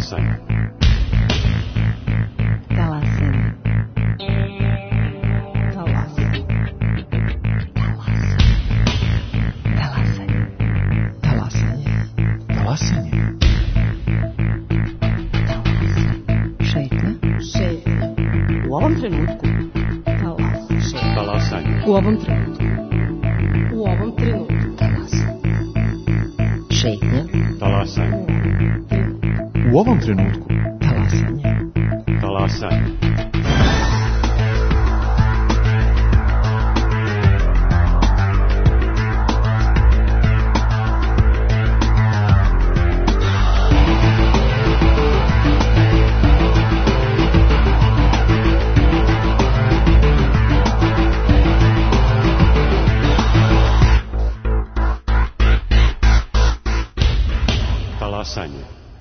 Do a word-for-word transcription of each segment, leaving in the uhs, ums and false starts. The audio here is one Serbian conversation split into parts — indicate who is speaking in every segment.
Speaker 1: Talasanje.
Speaker 2: Talasanje. Talasanje. Talasanje. Talasanje.
Speaker 3: Talasanje.
Speaker 2: Šetnja. Šetnja. U ovom trenutku. Talasanje.
Speaker 1: Talasanje.
Speaker 2: U ovom trenutku. U ovom trenutku. Talasanje. Šetnja.
Speaker 1: Talasanje.
Speaker 3: U ovom trenutku.
Speaker 2: Talasanje.
Speaker 1: Talasanje. Talasanje.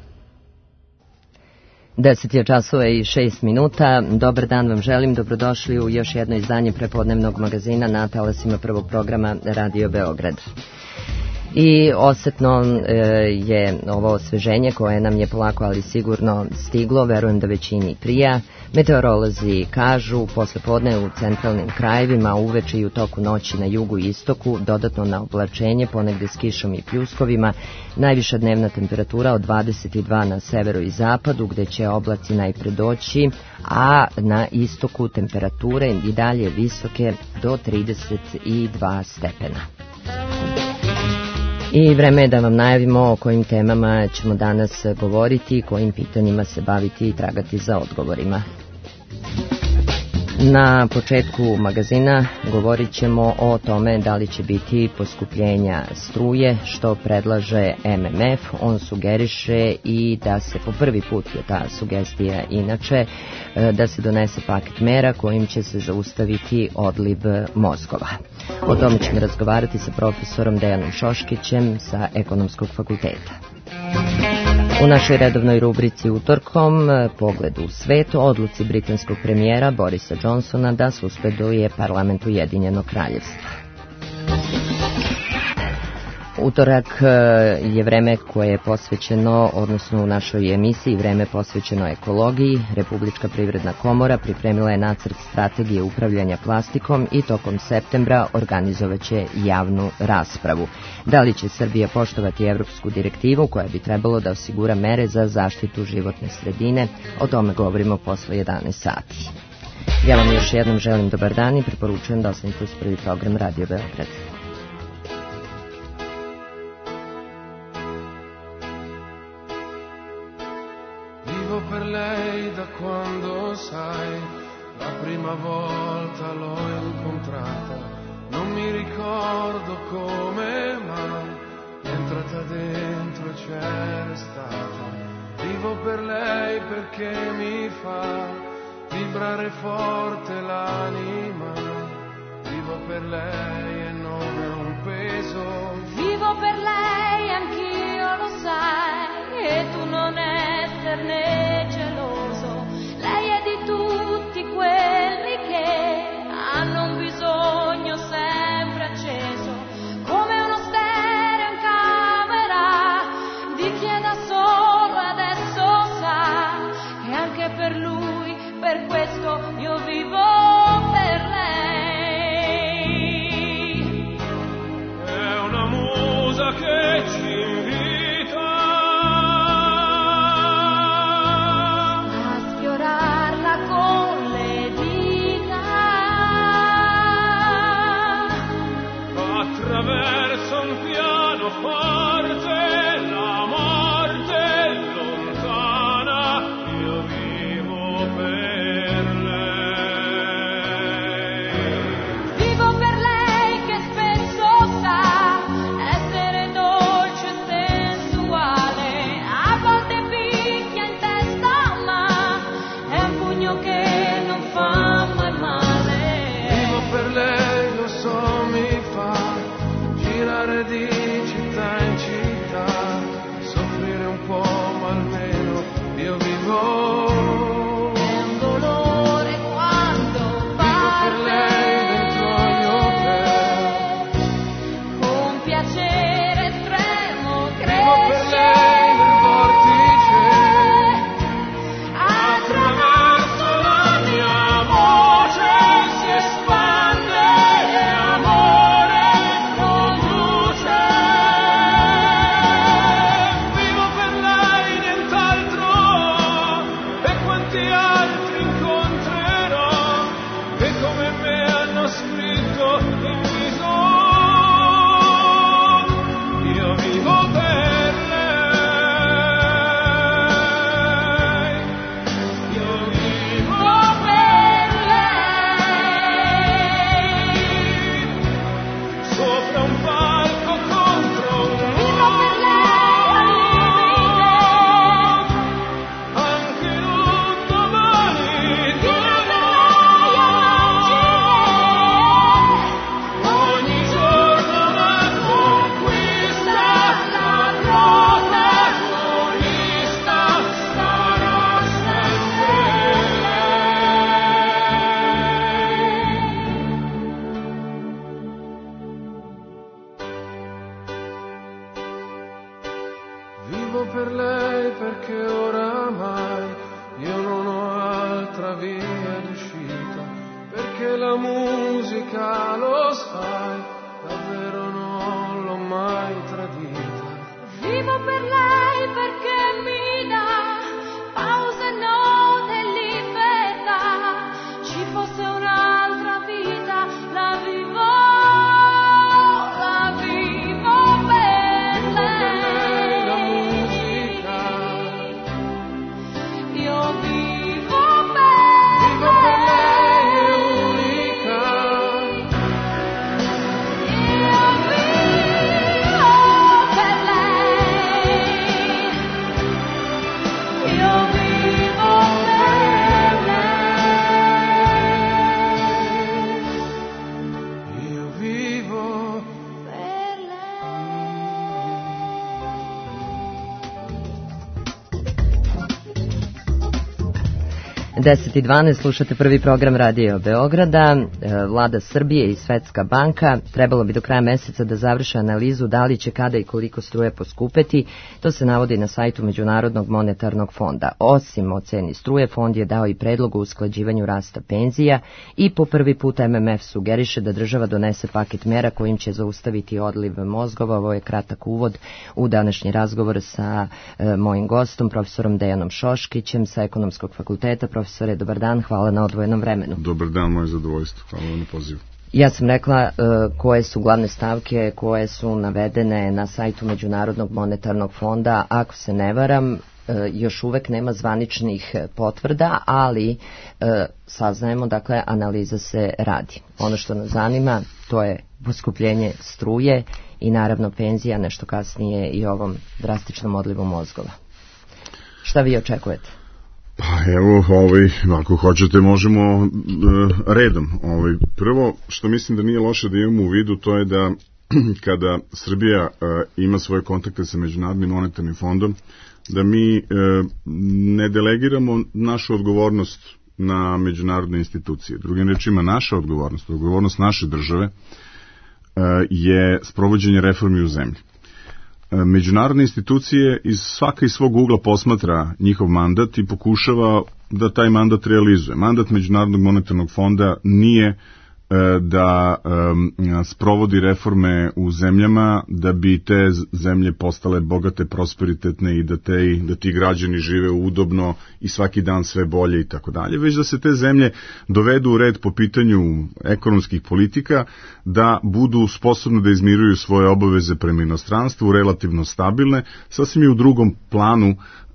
Speaker 4: deset je časova i šest minuta. Dobar dan vam želim, dobrodošli u još jedno izdanje prepodnevnog magazina na talasima prvog programa Radio Beograd. I osetno e, je ovo osveženje koje nam je polako ali sigurno stiglo, verujem da većini prija. Meteorolozi kažu posle podne u centralnim krajevima, uveče i u toku noći na jugu i istoku, dodatno na oblačenje, ponegde s kišom i pljuskovima, najviša dnevna temperatura od dvadeset dva na severu i zapadu, gde će oblaci najpre doći, a na istoku temperature i dalje visoke do trideset dva stepena. I vreme je da vam najavimo o kojim temama ćemo danas govoriti, kojim pitanjima se baviti i tragati za odgovorima. Na početku magazina govorit ćemo o tome da li će biti poskupljenja struje, što predlaže M M F. On sugeriše i da se po prvi put je ta sugestija inače, da se donese paket mera kojim će se zaustaviti odliv mozgova. O tome ćemo razgovarati sa profesorom Dejanom Šoškićem sa Ekonomskog fakulteta. U našoj redovnoj rubrici Utorkom, pogled u svet, o odluci britanskog premijera Borisa Johnsona da suspenduje parlament Ujedinjenog kraljevstva. Utorak je vreme koje je posvećeno, odnosno u našoj emisiji vreme posvećeno ekologiji. Republička privredna komora pripremila je nacrt strategije upravljanja plastikom i tokom septembra organizovaće javnu raspravu. Da li će Srbija poštovati evropsku direktivu koja bi trebalo da osigura mere za zaštitu životne sredine? O tome govorimo posle jedanaest sati. Ja vam još jednom želim dobar dan i preporučujem da ostanete uz prvi program Radio Beograd.
Speaker 5: Per lei da quando sai la prima volta l'ho incontrata, non mi ricordo come mai è entrata dentro e c'era stata. Vivo per lei perché mi fa vibrare forte l'anima. Vivo per lei e non è un peso. Vivo per lei anch'io lo sai e tu non esserne geloso. Lei è di tutti quelli che hanno un bisogno sempre acceso, come uno stereo in camera di chi è da solo adesso sa che anche per lui, per questo io vivo per lei. È una musa che ci invita a sfiorarla con le dita attraverso un pianoforte, la morte lontana, io vivo per lei. Vivo per lei che spesso sa essere dolce e sensuale, a volte picchia in testa ma è un pugno che non fa mai male. Vivo per lei, lo so, mi fa girare di città in città, soffrire un po' ma almeno io vivo. È un dolore quando vivo per lei dentro gli hotel, con piacere estremo cresce. Vivo per lei nel vortice per lei perché oramai io non ho altra via d'uscita, perché la musica, lo sai, davvero non l'ho mai tradita.
Speaker 6: Vivo per lei perché mi dà pause, note, libertà. Ci fosse un'altra vita, la vivo, la vivo per
Speaker 5: Vivo per lei la
Speaker 6: lei.
Speaker 5: musica,
Speaker 6: Io vivo per
Speaker 5: vivo per lei è unica.
Speaker 6: Io vivo per lei. Io vivo per lei.
Speaker 5: Io vivo
Speaker 6: Per
Speaker 4: deset i dvanaest slušate prvi program Radio Beograda. E, Vlada Srbije i Svetska banka trebalo bi do kraja meseca da završe analizu da li će kada i koliko struje poskupeti. To se navodi na sajtu Međunarodnog monetarnog fonda. Osim o ceni struje, fond je dao i predlog o usklađivanju rasta penzija i po prvi put M M F sugeriše da država donese paket mera kojim će zaustaviti odliv mozgova. Ovo je kratak uvod u današnji razgovor sa e, mojim gostom, profesorom Dejanom Šoškićem sa Ekonomskog fakulteta. Profesore, dobar dan, hvala na odvojenom vremenu.
Speaker 7: Dobar dan, moje zadovoljstvo, hvala vam na pozivu.
Speaker 4: Ja sam rekla e, koje su glavne stavke koje su navedene na sajtu Međunarodnog monetarnog fonda. Ako se ne varam, e, još uvek nema zvaničnih potvrda, ali e, saznajemo, dakle, analiza se radi. Ono što nas zanima, to je poskupljenje struje i naravno penzija, nešto kasnije i ovom drastičnom odlivu mozgova. Šta vi očekujete?
Speaker 7: Pa evo, ovaj, ako hoćete možemo e, redom. Ovaj, prvo, što mislim da nije loše da imamo u vidu, to je da kada Srbija e, ima svoje kontakte sa Međunarodnim monetarnim fondom, da mi e, ne delegiramo našu odgovornost na međunarodne institucije. Drugim rečima, naša odgovornost, odgovornost naše države e, je sprovođenje reformi u zemlji. Međunarodne institucije iz svaka iz svog ugla posmatra njihov mandat i pokušava da taj mandat realizuje. Mandat Međunarodnog monetarnog fonda nije da sprovodi reforme u zemljama da bi te zemlje postale bogate, prosperitetne i da, te, da ti građani žive udobno i svaki dan sve bolje i tako dalje, već da se te zemlje dovedu u red po pitanju ekonomskih politika, da budu sposobne da izmiruju svoje obaveze prema inostranstvu, relativno stabilne, sasvim i u drugom planu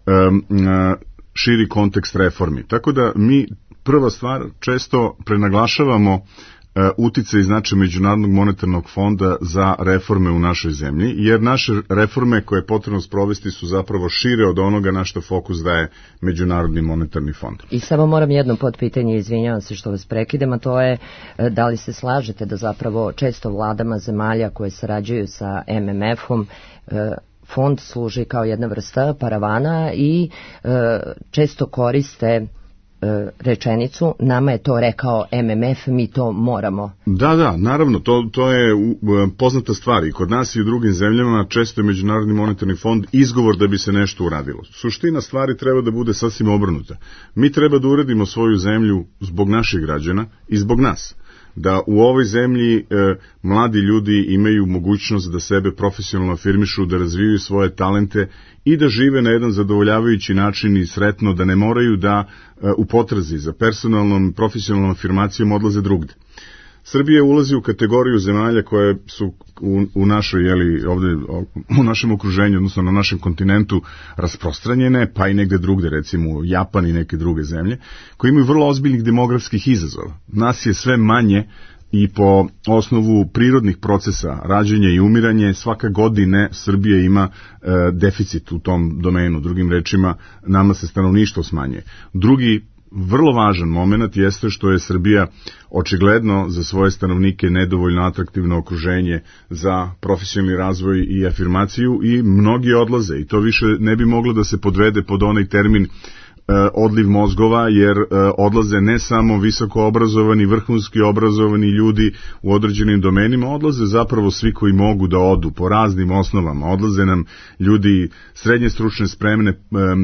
Speaker 7: širi kontekst reformi. Tako da mi prva stvar često prenaglašavamo uticaj i značaj Međunarodnog monetarnog fonda za reforme u našoj zemlji, jer naše reforme koje je potrebno sprovesti su zapravo šire od onoga na što fokus daje Međunarodni monetarni fond.
Speaker 4: I samo moram jedno potpitanje, izvinjavam se što vas prekidem, a to je da li se slažete da zapravo često vladama zemalja koje sarađuju sa M M F-om fond služi kao jedna vrsta paravana i često koriste rečenicu, nama je to rekao M M F, mi to moramo.
Speaker 7: Da, da, naravno, to, to je poznata stvar i kod nas i u drugim zemljama često je Međunarodni monetarni fond izgovor da bi se nešto uradilo. Suština stvari treba da bude sasvim obrnuta. Mi treba da uredimo svoju zemlju zbog naših građana i zbog nas. Da u ovoj zemlji e, mladi ljudi imaju mogućnost da sebe profesionalno afirmišu, da razvijaju svoje talente i da žive na jedan zadovoljavajući način i sretno, da ne moraju da e, u potrazi za personalnom, profesionalnom afirmacijom odlaze drugde. Srbija ulazi u kategoriju zemalja koje su u, u našoj, jeli, ovde, u našem okruženju, odnosno na našem kontinentu rasprostranjene, pa i negde drugde, recimo Japan i neke druge zemlje, koje imaju vrlo ozbiljnih demografskih izazova. Nas je sve manje i po osnovu prirodnih procesa rađenja i umiranja svaka godine Srbija ima e, deficit u tom domenu. Drugim rečima, nama se stanovništvo smanjuje. Drugi vrlo važan moment jeste što je Srbija očigledno za svoje stanovnike nedovoljno atraktivno okruženje za profesionalni razvoj i afirmaciju i mnogi odlaze i to više ne bi moglo da se podvede pod onaj termin odliv mozgova, jer odlaze ne samo visoko obrazovani, vrhunski obrazovani ljudi u određenim domenima, odlaze zapravo svi koji mogu da odu po raznim osnovama. Odlaze nam ljudi srednje stručne spreme,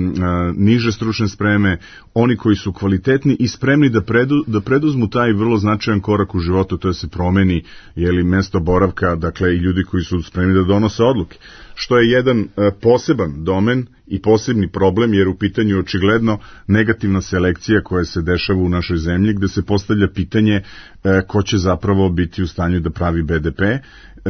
Speaker 7: niže stručne spreme, oni koji su kvalitetni i spremni da, predu, da preduzmu taj vrlo značajan korak u životu, to je se promeni jeli, mesto boravka, dakle i ljudi koji su spremni da donose odluke. Što je jedan e, poseban domen i posebni problem, jer u pitanju očigledno negativna selekcija koja se dešava u našoj zemlji, gde se postavlja pitanje e, ko će zapravo biti u stanju da pravi be de pe. E,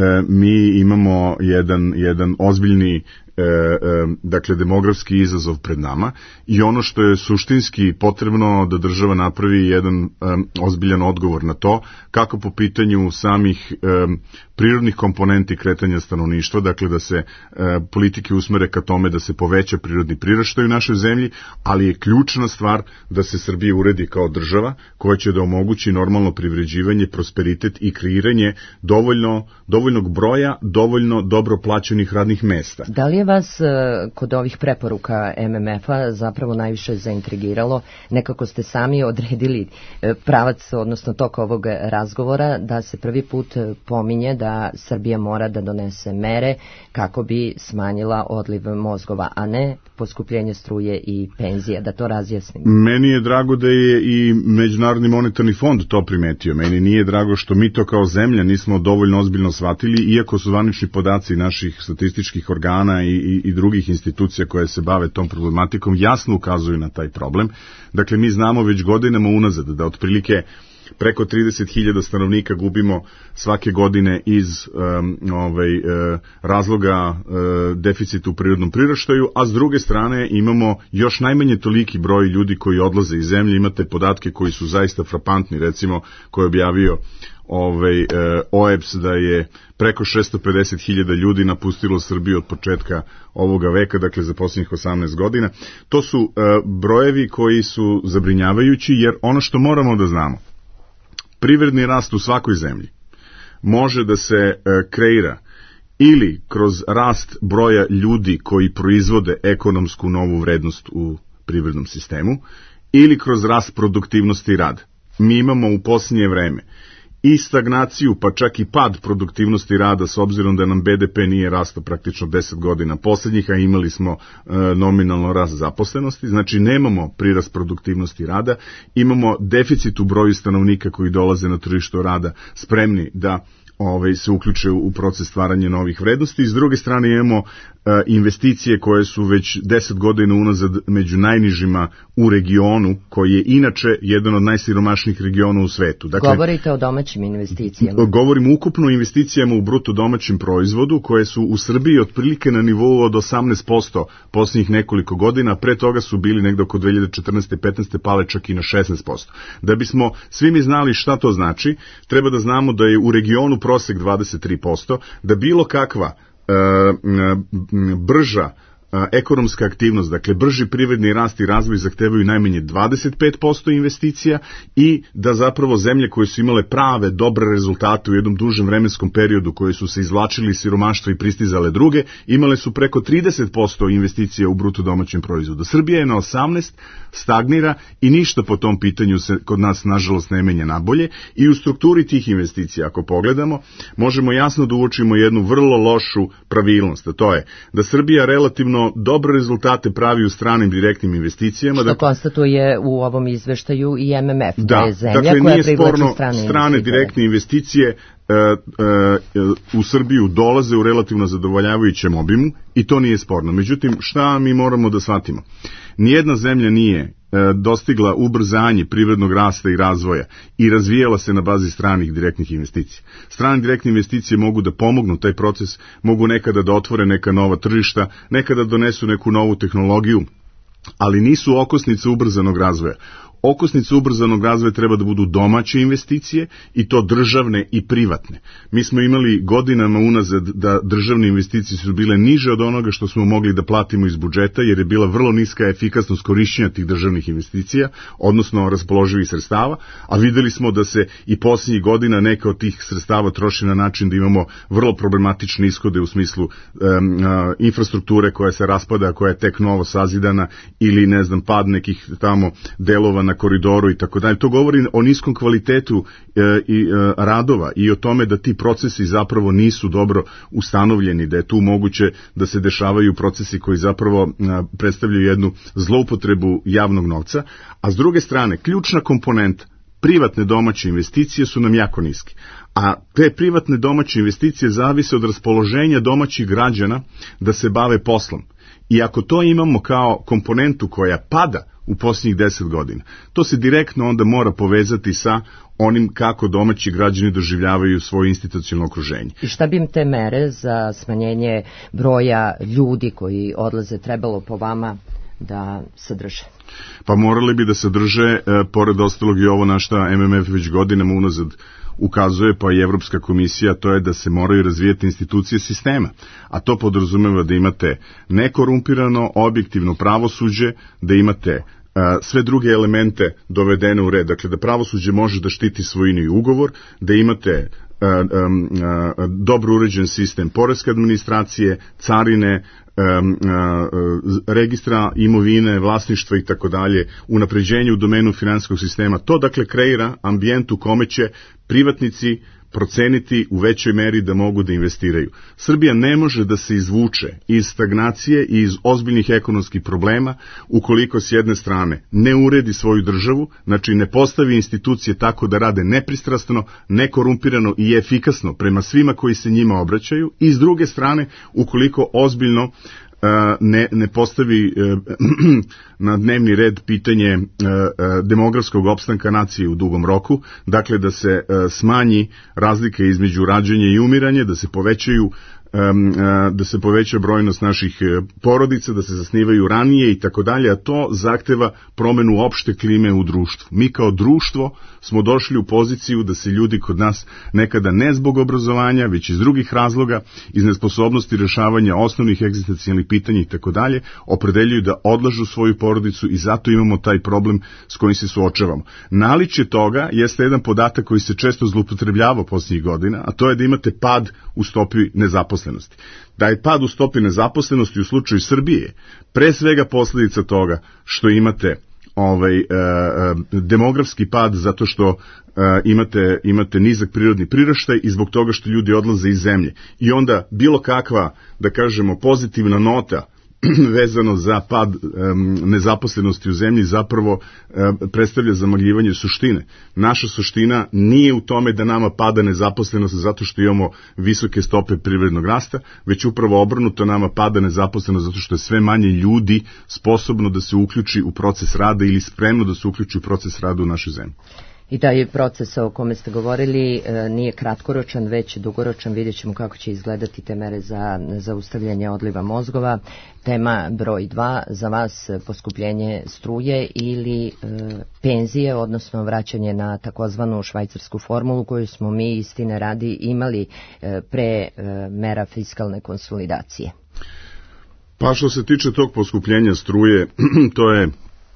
Speaker 7: mi imamo jedan, jedan ozbiljni E, e, dakle demografski izazov pred nama i ono što je suštinski potrebno da država napravi jedan e, ozbiljan odgovor na to, kako po pitanju samih e, prirodnih komponenti kretanja stanovništva, dakle da se e, politike usmere ka tome da se poveća prirodni priraštaj u našoj zemlji, ali je ključna stvar da se Srbija uredi kao država koja će da omogući normalno privređivanje, prosperitet i kreiranje dovoljno, dovoljnog broja, dovoljno dobro plaćenih radnih mesta.
Speaker 4: Da li je vas kod ovih preporuka em em efa zapravo najviše zaintrigiralo? Nekako ste sami odredili pravac, odnosno tok ovog razgovora, da se prvi put pominje da Srbija mora da donese mere kako bi smanjila odliv mozgova, a ne poskupljenje struje i penzije, da to razjasnim.
Speaker 7: Meni je drago da je i Međunarodni monetarni fond to primetio. Meni nije drago što mi to kao zemlja nismo dovoljno ozbiljno shvatili, iako su zvanični podaci naših statističkih organa i, i, i drugih institucija koje se bave tom problematikom jasno ukazuju na taj problem. Dakle, mi znamo već godinama unazad da otprilike preko trideset hiljada stanovnika gubimo svake godine iz um, ovaj, uh, razloga uh, deficita u prirodnom priraštaju, a s druge strane imamo još najmanje toliki broj ljudi koji odlaze iz zemlje. Imate podatke koji su zaista frapantni, recimo koji je objavio ovaj, uh, o e b s da je preko šesto pedeset hiljada ljudi napustilo Srbiju od početka ovoga veka, dakle za posljednjih osamnaest godina. To su uh, brojevi koji su zabrinjavajući, jer ono što moramo da znamo, privredni rast u svakoj zemlji može da se e, kreira ili kroz rast broja ljudi koji proizvode ekonomsku novu vrednost u privrednom sistemu ili kroz rast produktivnosti i rada. Mi imamo u posljednje vreme i stagnaciju, pa čak i pad produktivnosti rada, s obzirom da nam be de pe nije rastao praktično deset godina posljednjih, a imali smo e, nominalno rast zaposlenosti, znači nemamo prirast produktivnosti rada, imamo deficit u broju stanovnika koji dolaze na tržište rada spremni da ovaj, se uključe u proces stvaranja novih vrednosti. I s druge strane imamo e, investicije koje su već deset godina unazad među najnižima u regionu, koji je inače jedan od najsiromašnijih regiona u svetu.
Speaker 4: Dakle, govorite o domaćim investicijama.
Speaker 7: Govorim ukupno o investicijama u bruto domaćem proizvodu, koje su u Srbiji otprilike na nivou od osamnaest posto posljednjih nekoliko godina, pre toga su bili negde oko dve hiljade četrnaeste petnaeste pale čak i na šesnaest posto. Da bismo svi mi znali šta to znači, treba da znamo da je u regionu prosek dvadeset tri posto, da bilo kakva e, brža ekonomska aktivnost, dakle brži privredni rast i razvoj zahtevaju najmanje dvadeset pet posto investicija i da zapravo zemlje koje su imale prave, dobre rezultate u jednom dužem vremenskom periodu, koje su se izvlačili iz siromaštva i pristizale druge, imale su preko trideset posto investicija u bruto domaćem proizvodu. Srbija je na osamnaest, stagnira i ništa po tom pitanju se kod nas nažalost ne menja nabolje i u strukturi tih investicija, ako pogledamo, možemo jasno da uočimo jednu vrlo lošu pravilnost, a to je da Srbija relativno dobre rezultate pravi u stranim direktnim investicijama.
Speaker 4: Što da konstatuje u ovom izveštaju i em em ef,
Speaker 7: da,
Speaker 4: je zemlja
Speaker 7: dakle,
Speaker 4: koja
Speaker 7: nije
Speaker 4: privlači
Speaker 7: sporno,
Speaker 4: strane,
Speaker 7: strane direktne investicije e, e, u Srbiju dolaze u relativno zadovoljavajućem obimu i to nije sporno. Međutim, šta mi moramo da shvatimo? Nijedna zemlja nije dostigla ubrzanje privrednog rasta i razvoja i razvijala se na bazi stranih direktnih investicija. Strane direktne investicije mogu da pomognu taj proces, mogu nekada da otvore neka nova tržišta, nekada donesu neku novu tehnologiju, ali nisu okosnice ubrzanog razvoja. Okosnica ubrzanog razvoja treba da budu domaće investicije i to državne i privatne. Mi smo imali godinama unazad da državne investicije su bile niže od onoga što smo mogli da platimo iz budžeta, jer je bila vrlo niska efikasnost korišćenja tih državnih investicija, odnosno raspoloživih sredstava, a videli smo da se i posljednjih godina neka od tih sredstava troši na način da imamo vrlo problematične ishode u smislu um, uh, infrastrukture koja se raspada, koja je tek novo sazidana, ili ne znam, pad nekih tamo delova na koridoru i tako dalje. To govori o niskom kvalitetu e, i e, radova i o tome da ti procesi zapravo nisu dobro ustanovljeni, da je tu moguće da se dešavaju procesi koji zapravo e, predstavljaju jednu zloupotrebu javnog novca, a s druge strane, ključna komponenta privatne domaće investicije su nam jako niske. A te privatne domaće investicije zavise od raspoloženja domaćih građana da se bave poslom. I ako to imamo kao komponentu koja pada u posljednjih deset godina, to se direktno onda mora povezati sa onim kako domaći građani doživljavaju svoje institucionalno okruženje.
Speaker 4: I šta bi im te mere za smanjenje broja ljudi koji odlaze trebalo po vama da sadrže?
Speaker 7: Pa morali bi da sadrže, e, pored ostalog i ovo na šta M M F već godinama unazad ukazuje, pa i Evropska komisija, to je da se moraju razvijati institucije sistema. A to podrazumeva da imate nekorumpirano, objektivno pravosuđe, da imate uh, sve druge elemente dovedene u red. Dakle, da pravosuđe može da štiti svojinu i ugovor, da imate uh, um, uh, dobro uređen sistem poreske administracije, carine, Um, uh, registra imovine, vlasništva i tako dalje, unapređenje u domenu finansijskog sistema. To dakle kreira ambijent u kome će privatnici proceniti u većoj meri da mogu da investiraju. Srbija ne može da se izvuče iz stagnacije i iz ozbiljnih ekonomskih problema ukoliko s jedne strane ne uredi svoju državu, znači ne postavi institucije tako da rade nepristrasno, nekorumpirano i efikasno prema svima koji se njima obraćaju, i s druge strane ukoliko ozbiljno Ne, ne postavi na dnevni red pitanje demografskog opstanka nacije u dugom roku, dakle da se smanji razlika između rađanja i umiranja, da se povećaju da se poveća brojnost naših porodica, da se zasnivaju ranije i tako dalje, a to zahteva promenu opšte klime u društvu. Mi kao društvo smo došli u poziciju da se ljudi kod nas nekada ne zbog obrazovanja, već iz drugih razloga, iz nesposobnosti rešavanja osnovnih egzistencijalnih pitanja i tako dalje, opredeljuju da odlažu svoju porodicu i zato imamo taj problem s kojim se suočavamo. Naličje toga jeste jedan podatak koji se često zloupotrebljava posljednjih godina, a to je da imate pad u stopi nezaposlenosti. Da je pad u stopi nezaposlenosti u slučaju Srbije pre svega posljedica toga što imate ovaj, e, demografski pad zato što e, imate, imate nizak prirodni priraštaj i zbog toga što ljudi odlaze iz zemlje. I onda bilo kakva, da kažemo, pozitivna nota vezano za pad um, nezaposlenosti u zemlji zapravo um, predstavlja zamagljivanje suštine. Naša suština nije u tome da nama pada nezaposlenost zato što imamo visoke stope privrednog rasta, već upravo obrnuto, nama pada nezaposlenost zato što je sve manje ljudi sposobno da se uključi u proces rada ili spremno da se uključi u proces rada u našoj zemlji.
Speaker 4: I taj proces o kome ste govorili nije kratkoročan, već dugoročan. Vidjet ćemo kako će izgledati te mere za zaustavljanje odliva mozgova. Tema broj dva za vas poskupljenje struje ili e, penzije, odnosno vraćanje na takozvanu švajcarsku formulu koju smo mi istine radi imali e, pre e, mera fiskalne konsolidacije.
Speaker 7: Pa što se tiče tog poskupljenja struje, to je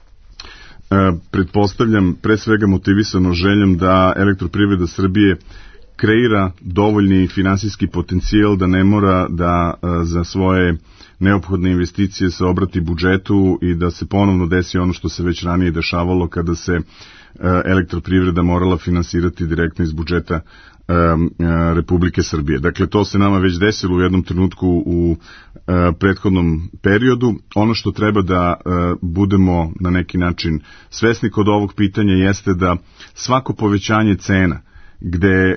Speaker 7: pretpostavljam pre svega motivisano željom da Elektroprivreda Srbije kreira dovoljni finansijski potencijal da ne mora da za svoje neophodne investicije se obrati budžetu i da se ponovno desi ono što se već ranije dešavalo kada se Elektroprivreda morala finansirati direktno iz budžeta Republike Srbije. Dakle, to se nama već desilo u jednom trenutku u prethodnom periodu. Ono što treba da budemo na neki način svesni kod ovog pitanja jeste da svako povećanje cena gde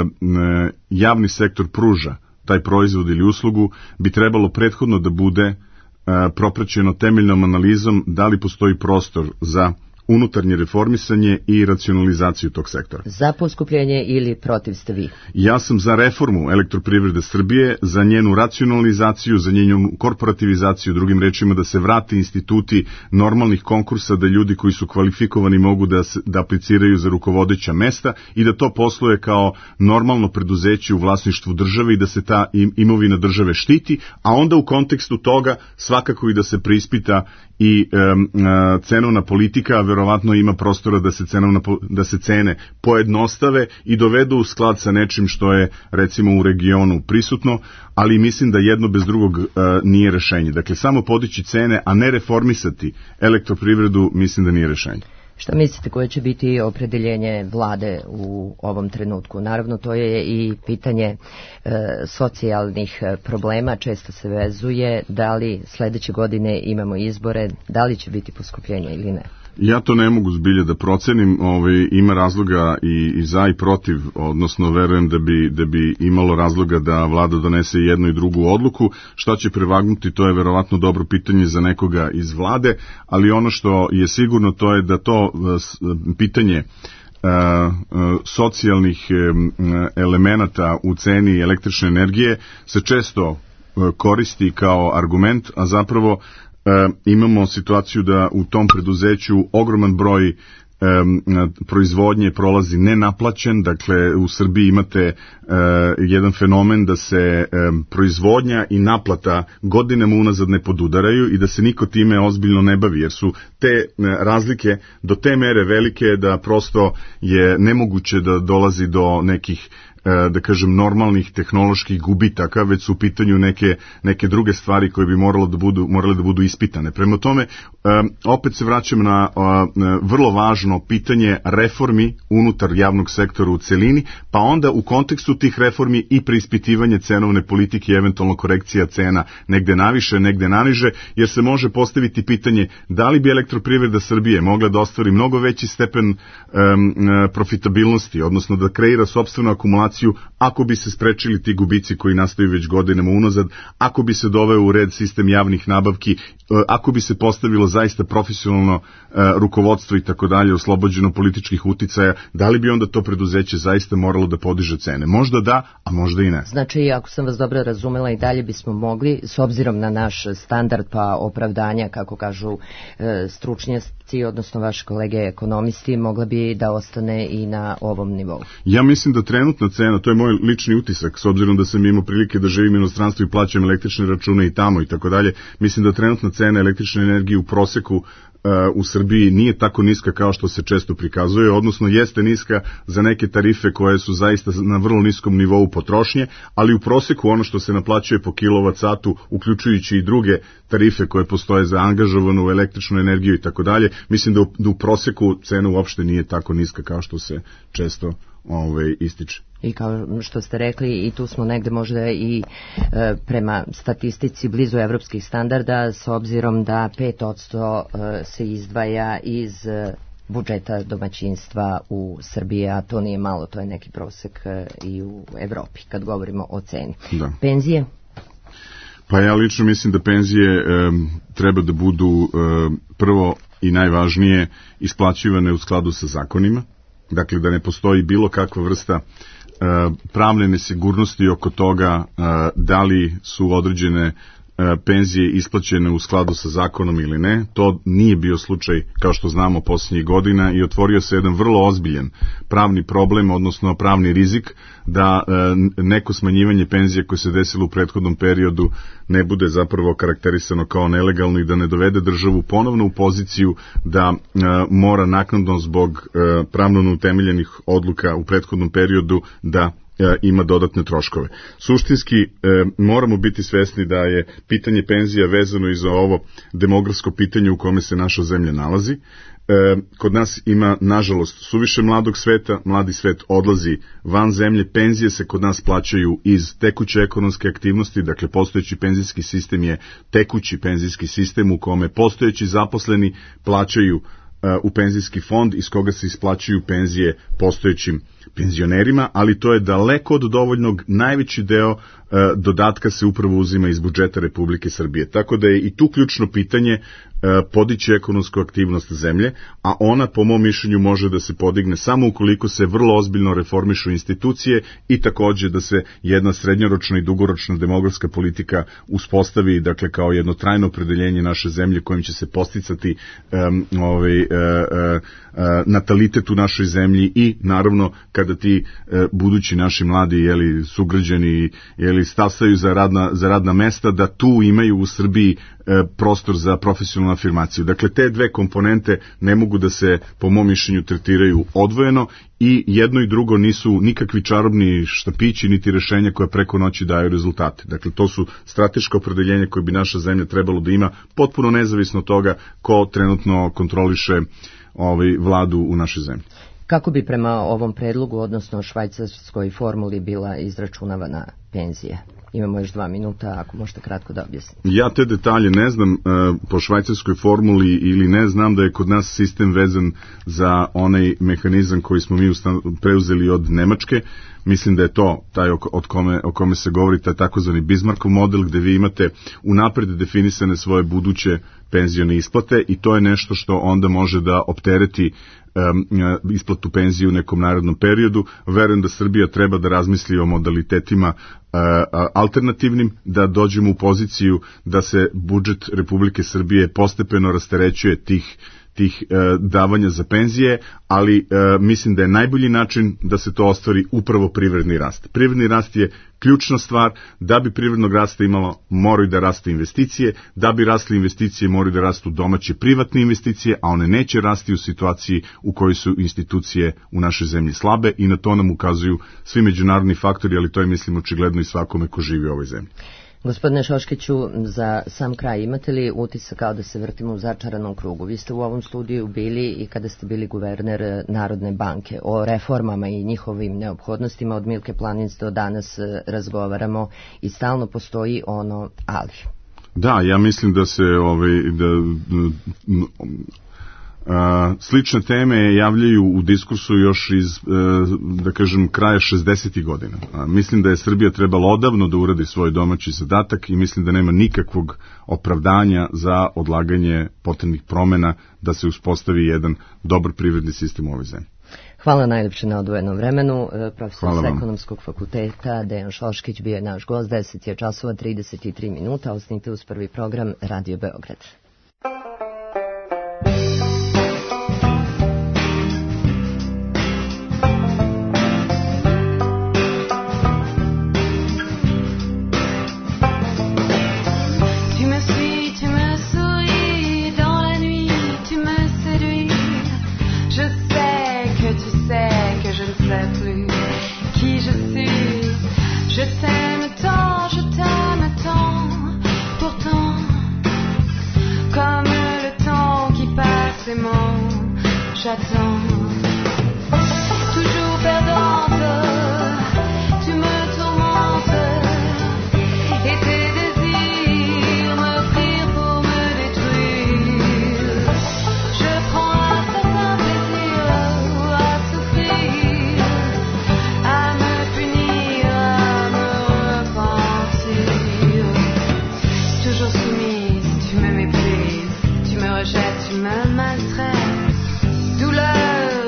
Speaker 7: javni sektor pruža taj proizvod ili uslugu bi trebalo prethodno da bude propraćeno temeljnom analizom da li postoji prostor za unutarnje reformisanje i racionalizaciju tog sektora.
Speaker 4: Za poskupljenje ili protiv ste vi?
Speaker 7: Ja sam za reformu Elektroprivrede Srbije, za njenu racionalizaciju, za njenu korporativizaciju, drugim rečima da se vrati instituti normalnih konkursa, da ljudi koji su kvalifikovani mogu da, se, da apliciraju za rukovodeća mesta i da to posluje kao normalno preduzeće u vlasništvu države i da se ta imovina države štiti, a onda u kontekstu toga svakako i da se preispita i um, cenovna politika, verovatno ima prostora da se, cenovna, da se cene pojednostave i dovedu u sklad sa nečim što je recimo u regionu prisutno, ali mislim da jedno bez drugog uh, nije rešenje. Dakle, samo podići cene, a ne reformisati elektroprivredu, mislim da nije rešenje.
Speaker 4: Šta mislite koje će biti opredeljenje vlade u ovom trenutku? Naravno, to je i pitanje e, socijalnih problema, često se vezuje, da li sledeće godine imamo izbore, da li će biti poskupljenje ili ne?
Speaker 7: Ja to ne mogu zbilje da procenim, ovaj, ima razloga i, i za i protiv, odnosno verujem da bi, da bi imalo razloga da vlada donese jednu i drugu odluku. Šta će prevagnuti, to je verovatno dobro pitanje za nekoga iz vlade, ali ono što je sigurno to je da to pitanje Uh, uh, socijalnih um, elemenata u ceni električne energije se često uh, koristi kao argument, a zapravo uh, imamo situaciju da u tom preduzeću ogroman broj Um, proizvodnje prolazi nenaplaćen, dakle u Srbiji imate uh, jedan fenomen da se um, proizvodnja i naplata godinama unazad ne podudaraju i da se niko time ozbiljno ne bavi, jer su te uh, razlike do te mere velike da prosto je nemoguće da dolazi do nekih da kažem normalnih tehnoloških gubitaka, već su u pitanju neke, neke druge stvari koje bi moralo da budu, morale da budu ispitane. Prema tome, opet se vraćam na vrlo važno pitanje reformi unutar javnog sektora u celini, pa onda u kontekstu tih reformi i preispitivanje cenovne politike i eventualno korekcija cena negde naviše, negde naniže, jer se može postaviti pitanje da li bi Elektroprivreda Srbije mogla da ostvari mnogo veći stepen um, profitabilnosti, odnosno da kreira sopstvenu akumulaciju ako bi se sprečili ti gubici koji nastaju već godinama unazad, ako bi se doveo u red sistem javnih nabavki, ako bi se postavilo zaista profesionalno rukovodstvo i tako dalje, oslobođeno političkih uticaja, da li bi onda to preduzeće zaista moralo da podiže cene? Možda da, a možda i ne.
Speaker 4: Znači, ako sam vas dobro razumela, i dalje bismo mogli, s obzirom na naš standard pa opravdanja, kako kažu stručnjaci, odnosno vaši kolege ekonomisti, mogla bi da ostane i na ovom nivou.
Speaker 7: Ja mislim da trenutna cena, to je moj lični utisak, s obzirom da sam imao prilike da živim u inostranstvu i plaćam električne račune i tamo i tako dalje, mislim da trenutna cena električne energije u proseku uh, u Srbiji nije tako niska kao što se često prikazuje, odnosno jeste niska za neke tarife koje su zaista na vrlo niskom nivou potrošnje, ali u proseku ono što se naplaćuje po kilovat satu, uključujući i druge tarife koje postoje za angažovanu električnu energiju i tako dalje, mislim da u, da u proseku cena uopšte nije tako niska kao što se često ovaj, ističe.
Speaker 4: I kao što ste rekli, i tu smo negde možda i e, prema statistici blizu evropskih standarda, s obzirom da pet posto e, se izdvaja iz e, budžeta domaćinstva u Srbiji, a to nije malo, to je neki prosek e, i u Evropi, kad govorimo o ceni.
Speaker 7: Da.
Speaker 4: Penzije?
Speaker 7: Pa ja lično mislim da penzije e, treba da budu e, prvo i najvažnije isplaćivane u skladu sa zakonima, dakle da ne postoji bilo kakva vrsta pravne nesigurnosti oko toga da li su određene penzije isplaćene u skladu sa zakonom ili ne. To nije bio slučaj, kao što znamo, posljednjih godina i otvorio se jedan vrlo ozbiljan pravni problem, odnosno pravni rizik da neko smanjivanje penzije koje se desilo u prethodnom periodu ne bude zapravo karakterisano kao nelegalno i da ne dovede državu ponovno u poziciju da mora naknadno zbog pravno neutemeljenih odluka u prethodnom periodu da ima dodatne troškove. Suštinski e, moramo biti svesni da je pitanje penzija vezano i za ovo demografsko pitanje u kome se naša zemlja nalazi. E, kod nas ima, nažalost, suviše mladog sveta, mladi svet odlazi van zemlje, penzije se kod nas plaćaju iz tekuće ekonomske aktivnosti, dakle postojeći penzijski sistem je tekući penzijski sistem u kome postojeći zaposleni plaćaju u penzijski fond iz koga se isplaćuju penzije postojećim penzionerima, ali to je daleko od dovoljnog, najveći deo dodatka se upravo uzima iz budžeta Republike Srbije. Tako da je i tu ključno pitanje podići ekonomsku aktivnost zemlje, a ona po mom mišljenju može da se podigne samo ukoliko se vrlo ozbiljno reformišu institucije i takođe da se jedna srednjoročna i dugoročna demografska politika uspostavi, dakle kao jedno trajno opredeljenje naše zemlje kojim će se posticati um, ovaj, uh, uh, uh, natalitet u našoj zemlji i naravno kada ti uh, budući naši mladi jeli, sugrađani jeli, stasaju za radna, za radna mesta, da tu imaju u Srbiji prostor za profesionalnu afirmaciju. Dakle, te dve komponente ne mogu da se, po mom mišljenju, tretiraju odvojeno i jedno i drugo nisu nikakvi čarobni štapići niti rešenja koje preko noći daju rezultate. Dakle, to su strateška opredeljenja koje bi naša zemlja trebalo da ima potpuno nezavisno od toga ko trenutno kontroliše ovaj, vladu u našoj zemlji.
Speaker 4: Kako bi prema ovom predlogu, odnosno švajcarskoj formuli, bila izračunavana penzija? Imamo još dva minuta, ako možete kratko da objasnite.
Speaker 7: Ja te detalje ne znam po švajcarskoj formuli ili ne znam da je kod nas sistem vezan za onaj mehanizam koji smo mi preuzeli od Nemačke. Mislim da je to taj od kome, o kome se govori, taj takozvani Bismarckov model, gde vi imate unapred definisane svoje buduće penzione isplate i to je nešto što onda može da optereti um, isplatu penzije u nekom narednom periodu. Verujem da Srbija treba da razmisli o modalitetima uh, alternativnim, da dođemo u poziciju da se budžet Republike Srbije postepeno rasterećuje tih tih e, davanja za penzije, ali e, mislim da je najbolji način da se to ostvari upravo privredni rast. Privredni rast je ključna stvar. Da bi privrednog rasta imalo, moraju da raste investicije, da bi rasle investicije moraju da rastu domaće privatne investicije, a one neće rasti u situaciji u kojoj su institucije u našoj zemlji slabe i na to nam ukazuju svi međunarodni faktori, ali to je mislim očigledno i svakome ko živi u ovoj zemlji.
Speaker 4: Gospodine Šoškiću, za sam kraj, imate li utisak kao da se vrtimo u začaranom krugu? Vi ste u ovom studiju bili i kada ste bili guverner Narodne banke. O reformama i njihovim neophodnostima od Milke Planinc do danas razgovaramo i stalno postoji ono ali.
Speaker 7: Da, ja mislim da se ovaj, da, Uh, slične teme javljaju u diskursu još iz, uh, da kažem, kraja šezdesetih godina. Uh, mislim da je Srbija trebala odavno da uradi svoj domaći zadatak i mislim da nema nikakvog opravdanja za odlaganje potrebnih promena da se uspostavi jedan dobar privredni sistem u ovoj zemlji.
Speaker 4: Hvala najljepše na odvojenom vremenu. Profesor sa Ekonomskog fakulteta Dejan Šoškić bio je naš gost. deset je časova trideset tri minuta. Ostanite uz prvi program Radio Beograd.
Speaker 6: J'attends, toujours perdante, tu me tourmentes, et tes désirs me prient pour me détruire. Je prends un certain plaisir à souffrir, à me punir, à me repentir. Toujours soumise, tu me méprises, tu me rejettes, tu me maltraites. Douleur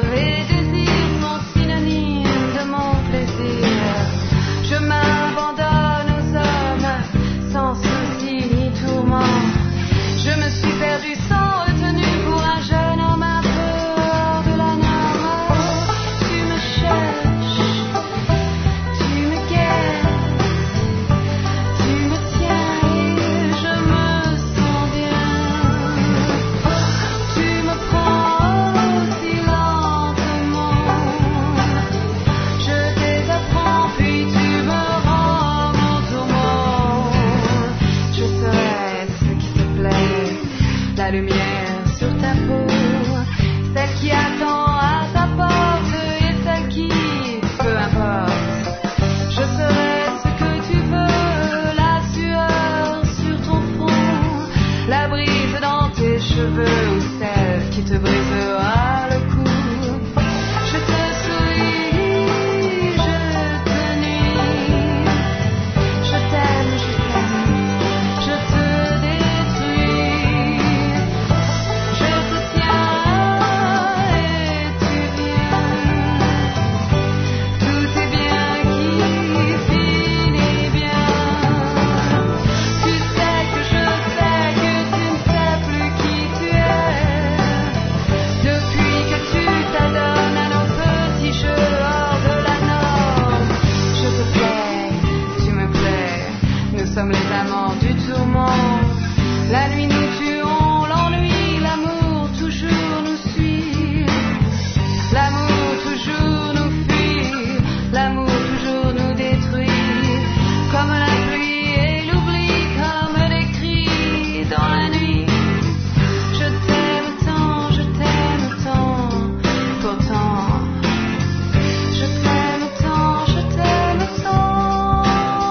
Speaker 6: l'amant du tourment. La nuit nous tuons, l'ennui, l'amour toujours nous suit. L'amour toujours nous fuit, l'amour toujours nous détruit. Comme la pluie et l'oubli, comme des cris dans la nuit. Je t'aime tant, je t'aime tant, pourtant. Je t'aime tant, je t'aime tant.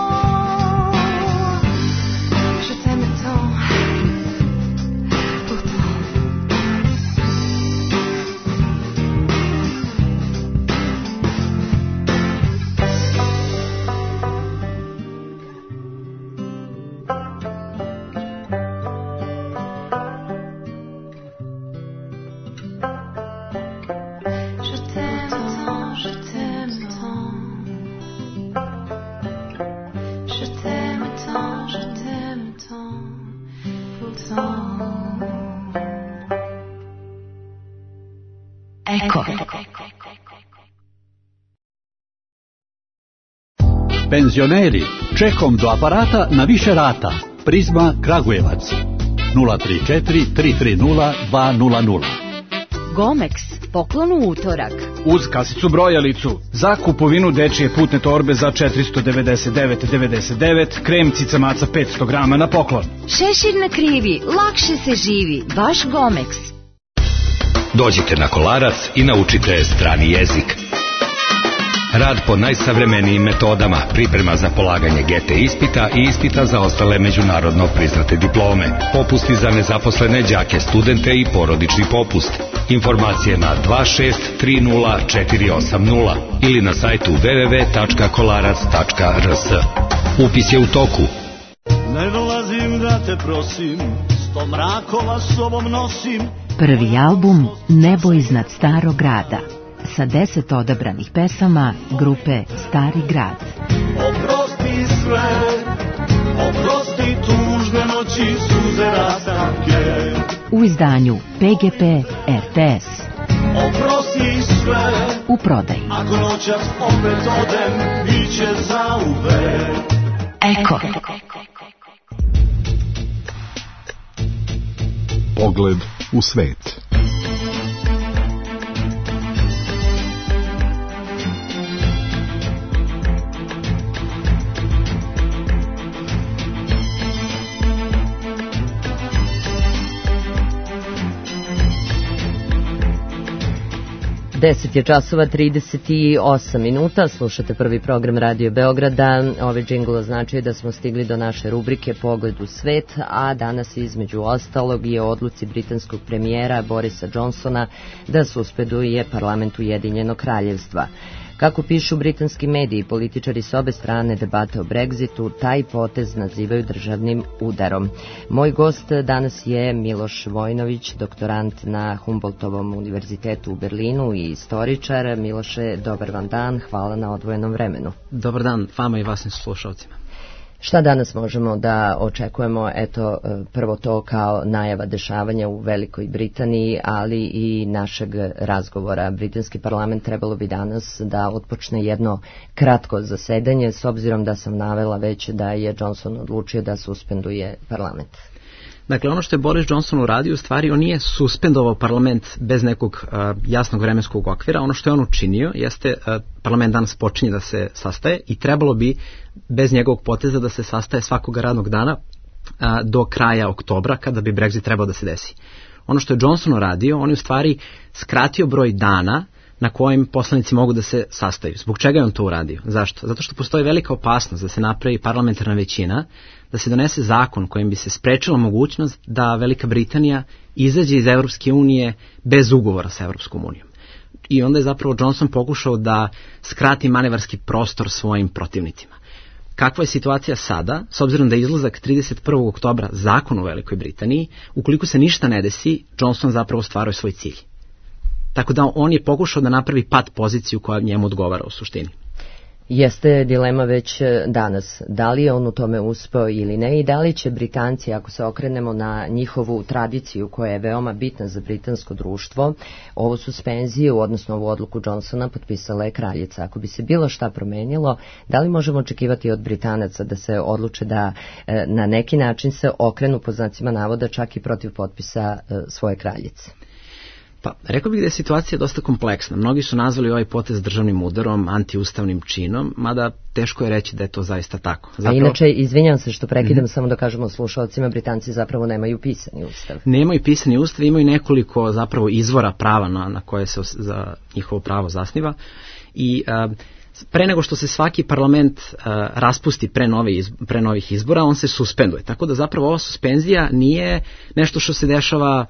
Speaker 6: Je t'aime tant, pourtant. Je t'aime tant, je t'aime tant. Je t'aime tant, je t'aime tant, pourtant.
Speaker 2: Eko.
Speaker 8: Penzioneri, čekom do aparata na više rata. Prizma Kragujevac. nula tri četiri tri tri nula dva nula nula.
Speaker 2: Gomex, poklon u utorak.
Speaker 9: Uz kasicu brojalicu za kupovinu dečije putne torbe za četiristo devedeset devet devedeset devet, krem cica maca petsto grama na poklon.
Speaker 2: Šešir na krivi, lakše se živi, baš Gomex.
Speaker 10: Dođite na Kolarac i naučite strani jezik. Rad po najsavremenijim metodama, priprema za polaganje G T ispita i ispita za ostale međunarodno priznate diplome, popusti za nezaposlene đake, studente i porodični popust. Informacije na dva šest tri nula četiri osam nula ili na sajtu w w w tačka kolarac tačka r s. Upis je u toku.
Speaker 11: Ne dolazim da te prosim, sto mrakova s sobom nosim.
Speaker 12: Prvi album Nebo iznad starog grada sa deset odabranih pesama grupe Stari grad.
Speaker 11: Oprosti sve, oprosti tužne noći, suze rastanke.
Speaker 12: U izdanju P G P R T S.
Speaker 11: Oprosti sve,
Speaker 12: u prodaji.
Speaker 11: Ako noćas opet odem, bit će zauvek.
Speaker 2: Eko.
Speaker 3: Pogled u svet.
Speaker 4: deset je časova trideset osam minuta, slušate prvi program Radio Beograda. Ovaj džingl označuje da smo stigli do naše rubrike Pogled u svet, a danas između ostalog je o odluci britanskog premijera Borisa Johnsona da suspenduje parlament Ujedinjenog kraljevstva. Kako pišu britanski mediji, političari s obe strane debate o Brexitu taj potez nazivaju državnim udarom. Moj gost danas je Miloš Vojnović, doktorant na Humboldtovom univerzitetu u Berlinu i istoričar. Miloše, dobar vam dan, hvala na odvojenom vremenu.
Speaker 13: Dobar dan vama i vašim slušalcima.
Speaker 4: Šta danas možemo da očekujemo? Eto, prvo to kao najava dešavanja u Velikoj Britaniji, ali i našeg razgovora. Britanski parlament trebalo bi danas da otpočne jedno kratko zasedanje, s obzirom da sam navela već da je Johnson odlučio da suspenduje parlament.
Speaker 13: Dakle, ono što je Boris Johnson uradio, u stvari on nije suspendovao parlament bez nekog uh, jasnog vremenskog okvira. Ono što je on učinio jeste uh, parlament danas počinje da se sastaje i trebalo bi bez njegovog poteza da se sastaje svakog radnog dana uh, do kraja oktobra, kada bi Brexit trebao da se desi. Ono što je Johnson uradio, on je u stvari skratio broj dana na kojim poslanici mogu da se sastaju. Zbog čega je on to uradio? Zašto? Zato što postoji velika opasnost da se napravi parlamentarna većina, da se donese zakon kojim bi se sprečila mogućnost da Velika Britanija izađe iz Evropske unije bez ugovora sa Evropskom unijom. I onda je zapravo Johnson pokušao da skrati manevarski prostor svojim protivnicima. Kakva je situacija sada, s obzirom da je izlazak trideset prvog oktobra zakon u Velikoj Britaniji, ukoliko se ništa ne desi, Johnson zapravo stvaruje svoj cilj. Tako da on je pokušao da napravi pad poziciju koja njemu odgovara u suštini.
Speaker 4: Jeste dilema već danas. Da li je on u tome uspeo ili ne i da li će Britanci, ako se okrenemo na njihovu tradiciju koja je veoma bitna za britansko društvo, ovu suspenziju, odnosno ovu odluku Johnsona potpisala je kraljica. Ako bi se bilo šta promenilo, da li možemo očekivati od Britanaca da se odluče da e, na neki način se okrenu po znacima navoda čak i protiv potpisa e, svoje kraljice?
Speaker 13: Pa, rekao bih da je situacija dosta kompleksna. Mnogi su nazvali ovaj potez državnim udarom, antiustavnim činom, mada teško je reći da je to zaista tako.
Speaker 4: Zapravo, a inače, izvinjam se što prekidam, mm-hmm. samo da kažemo slušalcima, Britanci zapravo nemaju pisani ustav.
Speaker 13: Nemaju pisani ustav, imaju nekoliko zapravo izvora prava na, na koje se za njihovo pravo zasniva i uh, pre nego što se svaki parlament uh, raspusti pre, nove iz, pre novih izbora, on se suspenduje. Tako da zapravo ova suspenzija nije nešto što se dešava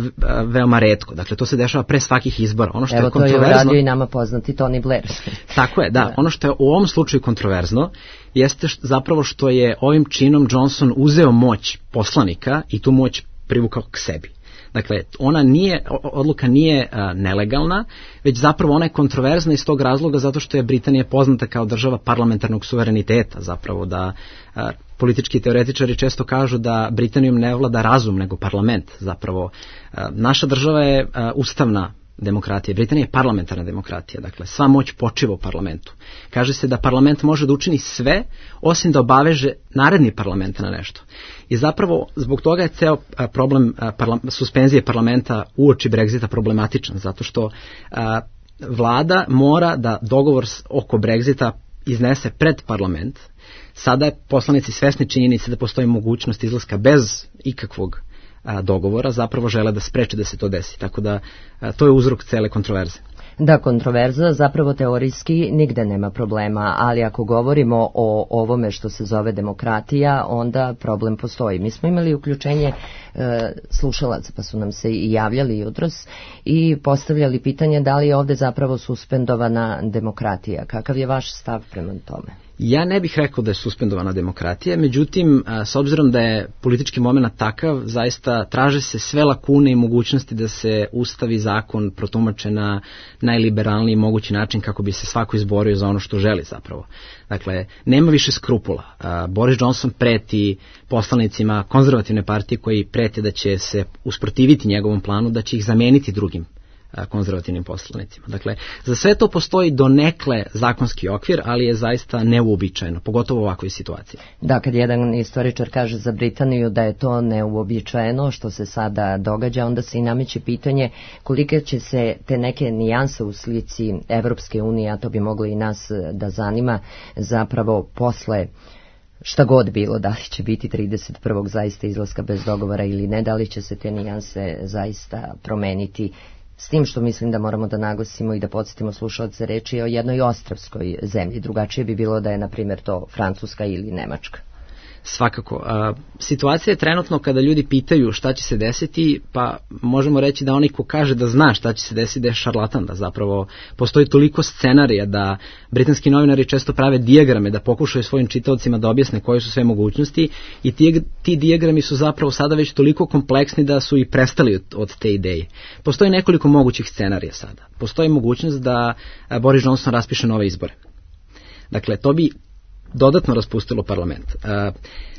Speaker 13: veoma retko. Dakle, to se dešava pre svakih izbora. Ono što
Speaker 4: Evo,
Speaker 13: je kontroverzno...
Speaker 4: to je uradio i nama poznati Tony Blair.
Speaker 13: Tako je, da. da. Ono što je u ovom slučaju kontroverzno jeste što, zapravo što je ovim činom Johnson uzeo moć poslanika i tu moć privukao k sebi. Dakle, ona nije, odluka nije a, nelegalna, već zapravo ona je kontroverzna iz tog razloga zato što je Britanija poznata kao država parlamentarnog suvereniteta, zapravo da a, politički teoretičari često kažu da Britanijom ne vlada razum nego parlament. Zapravo, a, naša država je a, ustavna demokratija, Britanija je parlamentarna demokratija, dakle sva moć počiva u parlamentu. Kaže se da parlament može da učini sve osim da obaveže naredni parlament na nešto. I zapravo zbog toga je ceo problem parla, suspenzije parlamenta uoči Brexita problematičan, zato što a, vlada mora da dogovor oko Brexita iznese pred parlament. Sada je poslanici svesni činjenice da postoji mogućnost izlaska bez ikakvog a, dogovora, zapravo žele da spreče da se to desi. Tako da a, to je uzrok cele kontroverze.
Speaker 4: Da, kontroverza, zapravo teorijski nigde nema problema, ali ako govorimo o ovome što se zove demokratija, onda problem postoji. Mi smo imali uključenje e, slušalaca, pa su nam se i javljali jutros i postavljali pitanje da li je ovde zapravo suspendovana demokratija. Kakav je vaš stav prema tome?
Speaker 13: Ja ne bih rekao da je suspendovana demokratija, međutim, s obzirom da je politički moment takav, zaista traže se sve lakune i mogućnosti da se ustav i zakon protumače na najliberalniji mogući način kako bi se svako izborio za ono što želi zapravo. Dakle, nema više skrupula. Boris Johnson preti poslanicima konzervativne partije koji prete da će se usprotiviti njegovom planu, da će ih zameniti drugim konzervativnim poslanicima. Dakle, za sve to postoji donekle zakonski okvir, ali je zaista neuobičajeno, pogotovo u ovakvoj situaciji.
Speaker 4: Da, kad jedan istoričar kaže za Britaniju da je to neuobičajeno što se sada događa, onda se i nameće pitanje kolike će se te neke nijanse u slici Evropske unije, a to bi moglo i nas da zanima, zapravo posle šta god bilo, da li će biti trideset prvog zaista izlaska bez dogovora ili ne, da li će se te nijanse zaista promeniti. S tim što mislim da moramo da naglasimo i da podsjetimo slušalce reči o jednoj ostrvskoj zemlji. Drugačije bi bilo da je, na primjer, to Francuska ili Nemačka.
Speaker 13: Svakako. A, situacija je trenutno kada ljudi pitaju šta će se desiti, pa možemo reći da onaj ko kaže da zna šta će se desiti da je šarlatan, da zapravo postoji toliko scenarija da britanski novinari često prave dijagrame da pokušaju svojim čitaocima da objasne koje su sve mogućnosti i ti, ti dijagrami su zapravo sada već toliko kompleksni da su i prestali od, od te ideje. Postoji nekoliko mogućih scenarija sada. Postoji mogućnost da Boris Johnson raspiše nove izbore. Dakle, to bi dodatno raspustilo parlament. Uh,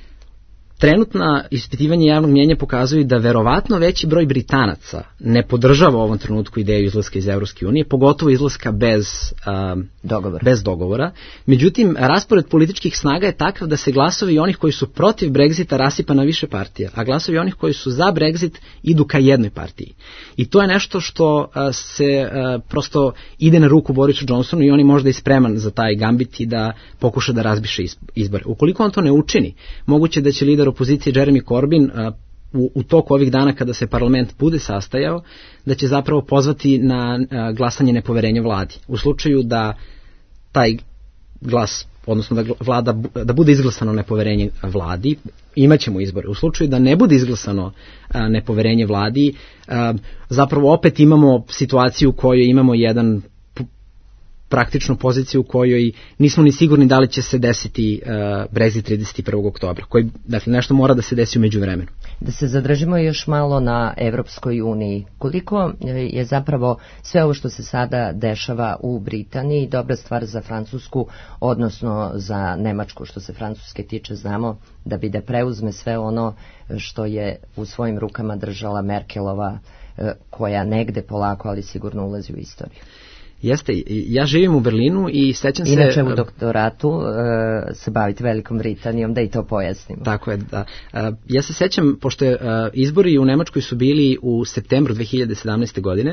Speaker 13: trenutna ispitivanja javnog mnjenja pokazuju da verovatno veći broj Britanaca ne podržava u ovom trenutku ideju izlaska iz Evropske unije, pogotovo izlaska bez, uh,
Speaker 4: dogovora.
Speaker 13: bez dogovora. Međutim, raspored političkih snaga je takav da se glasovi onih koji su protiv Brexita rasipa na više partija, a glasovi onih koji su za Brexit idu ka jednoj partiji. I to je nešto što uh, se uh, prosto ide na ruku Borisu Johnsonu i on je možda i spreman za taj gambit i da pokuša da razbiše izbore. Ukoliko on to ne učini, moguće da će lider opozicije Jeremy Corbyn uh, u, u toku ovih dana kada se parlament bude sastajao, da će zapravo pozvati na uh, glasanje nepoverenja vladi. U slučaju da taj glas, odnosno da vlada, da bude izglasano nepoverenje vladi, imaćemo izbore. U slučaju da ne bude izglasano uh, nepoverenje vladi, uh, zapravo opet imamo situaciju u kojoj imamo jedan praktičnu poziciju u kojoj nismo ni sigurni da li će se desiti uh, Brexit trideset prvog oktobra, koji, dakle, nešto mora da se desi u međuvremenu.
Speaker 4: Da se zadržimo još malo na Evropskoj uniji. Koliko je zapravo sve ovo što se sada dešava u Britaniji dobra stvar za Francusku, odnosno za Nemačku, što se Francuske tiče, znamo da bi da preuzme sve ono što je u svojim rukama držala Merkelova, koja negde polako, ali sigurno ulazi u istoriju.
Speaker 13: Jeste, ja živim u Berlinu i sećam se...
Speaker 4: Inače u doktoratu uh, se bavite Velikom Britanijom, da i to pojasnimo.
Speaker 13: Tako je, da. Uh, ja se sećam, pošto je, uh, izbori u Nemačkoj su bili u septembru dve hiljade sedamnaeste. godine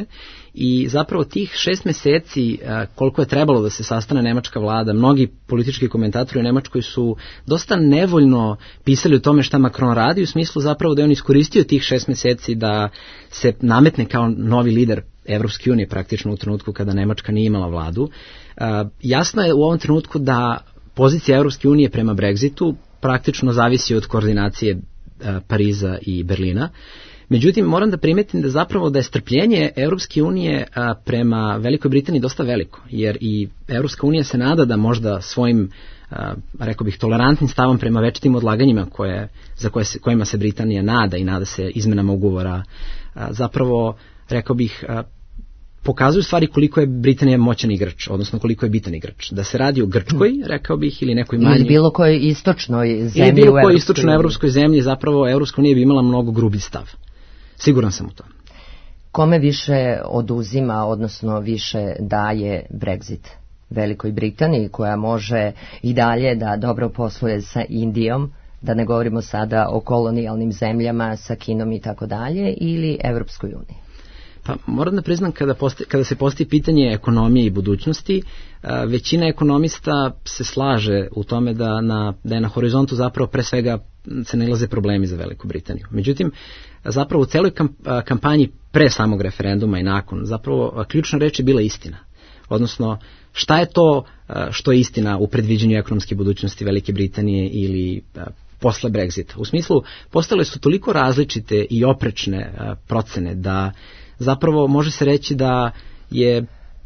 Speaker 13: i zapravo tih šest meseci uh, koliko je trebalo da se sastane nemačka vlada, mnogi politički komentatori u Nemačkoj su dosta nevoljno pisali o tome šta Macron radi, u smislu zapravo da je on iskoristio tih šest meseci da se nametne kao novi lider Evropske unije praktično u trenutku kada Nemačka nije imala vladu. Uh, jasno je u ovom trenutku da pozicija Evropske unije prema Brexitu praktično zavisi od koordinacije uh, Pariza i Berlina. Međutim, moram da primetim da zapravo da je strpljenje Evropske unije uh, prema Velikoj Britaniji dosta veliko, jer i Evropska unija se nada da možda svojim Uh, rekao bih tolerantnim stavom prema večitim odlaganjima koje, za koje se, kojima se Britanija nada i nada se izmenama ugovora, uh, zapravo rekao bih uh, pokazuju stvari koliko je Britanija moćan igrač, odnosno koliko je bitan igrač. Da se radi o Grčkoj, rekao bih, ili nekoj manji...
Speaker 4: Ili bilo kojoj istočnoj zemlji.
Speaker 13: Ili bilo kojoj istočnoj evropskoj zemlji, zapravo Evropska unija bi imala mnogo grubi stav. Siguran sam u to.
Speaker 4: Kome više oduzima, odnosno više daje Brexit? Velikoj Britaniji, koja može i dalje da dobro posluje sa Indijom, da ne govorimo sada o kolonijalnim zemljama, sa Kinom i tako dalje, ili Evropskoj uniji?
Speaker 13: Pa moram da priznam, kada, posti, kada se postavi pitanje ekonomije i budućnosti, većina ekonomista se slaže u tome da, na, da je na horizontu zapravo pre svega se nailaze problemi za Veliku Britaniju. Međutim, zapravo u celoj kampanji pre samog referenduma i nakon, zapravo ključna reč je bila istina. Odnosno, šta je to što je istina u predviđanju ekonomske budućnosti Velike Britanije ili posle Brexita? U smislu, postale su toliko različite i oprečne procene da zapravo može se reći da je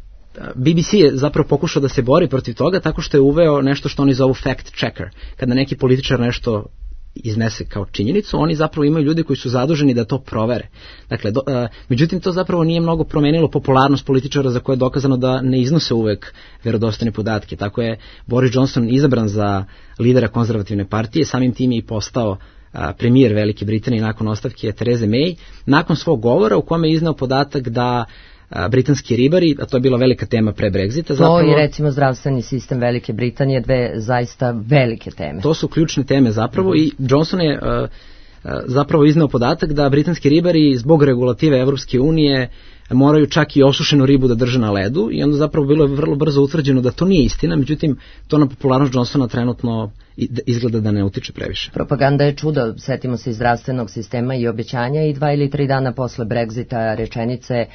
Speaker 13: B B C je zapravo pokušao da se bori protiv toga tako što je uveo nešto što oni zovu fact checker. Kada neki političar nešto iznese kao činjenicu, oni zapravo imaju ljudi koji su zaduženi da to provere. Dakle, do, a, međutim, to zapravo nije mnogo promenilo popularnost političara za koje je dokazano da ne iznose uvek verodostojne podatke. Tako je Boris Johnson izabran za lidera konzervativne partije, samim tim je i postao a, premijer Velike Britanije nakon ostavke Therese May, nakon svog govora u kome je izneo podatak da britanski ribari, a to je bila velika tema pre Brexita.
Speaker 4: Zapravo, to i recimo zdravstveni sistem Velike Britanije, dve zaista velike teme.
Speaker 13: To su ključne teme zapravo mm-hmm. i Johnson je uh, uh, zapravo izneo podatak da britanski ribari zbog regulative Evropske unije moraju čak i osušenu ribu da drže na ledu i onda zapravo bilo je vrlo brzo utvrđeno da to nije istina, međutim to na popularnost Johnsona trenutno izgleda da ne utiče previše.
Speaker 4: Propaganda je čudo, setimo se iz zdravstvenog sistema i obećanja i dva ili tri dana posle Brexita rečenice, e,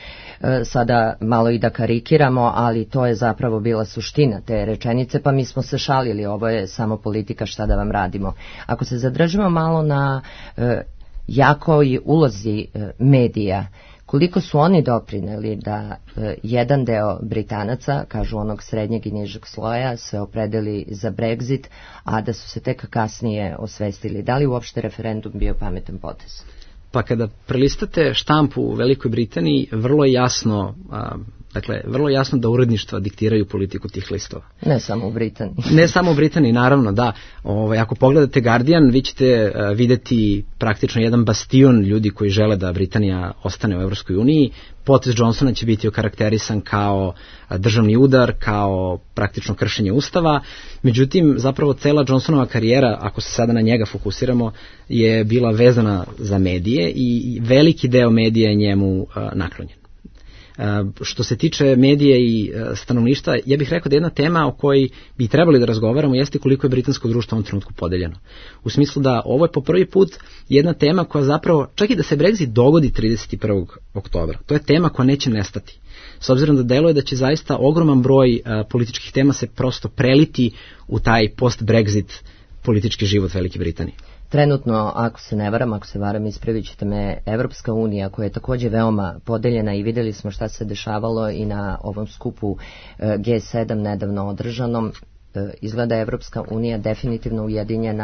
Speaker 4: sada malo i da karikiramo, ali to je zapravo bila suština te rečenice, pa mi smo se šalili, ovo je samo politika, šta da vam radimo. Ako se zadržimo malo na e, jakoj ulozi e, medija, koliko su oni doprineli da e, jedan deo Britanaca, kažu onog srednjeg i nižeg sloja, se opredeli za Brexit, a da su se tek kasnije osvestili. Da li uopšte referendum bio pametan potez?
Speaker 13: Pa kada prelistate štampu u Velikoj Britaniji, vrlo je jasno, a, dakle, vrlo jasno da uredništva diktiraju politiku tih listova.
Speaker 4: Ne samo u Britaniji.
Speaker 13: Ne samo u Britaniji, naravno, da. Ovaj, ako pogledate Guardian, vi ćete a, videti praktično jedan bastion ljudi koji žele da Britanija ostane u Evropskoj uniji. Potez Johnsona će biti okarakterisan kao državni udar, kao praktično kršenje ustava. Međutim, zapravo cela Johnsonova karijera, ako se sada na njega fokusiramo, je bila vezana za medije i veliki deo medija je njemu uh, naklonjen. Uh, što se tiče medija i uh, stanovništva, ja bih rekao da jedna tema o kojoj bi trebali da razgovaramo jeste koliko je britansko društvo u ovom trenutku podeljeno. U smislu da ovo je po prvi put jedna tema koja zapravo, čak i da se Brexit dogodi trideset prvog oktobra, to je tema koja neće nestati. S obzirom da deluje da će zaista ogroman broj uh, političkih tema se prosto preliti u taj post-Brexit politički život Velike Britanije.
Speaker 4: Trenutno, ako se ne varam, ako se varam, ispravit ćete me, Evropska unija koja je također veoma podeljena i vidjeli smo šta se dešavalo i na ovom skupu G sedam nedavno održanom, izgleda Evropska unija definitivno ujedinjena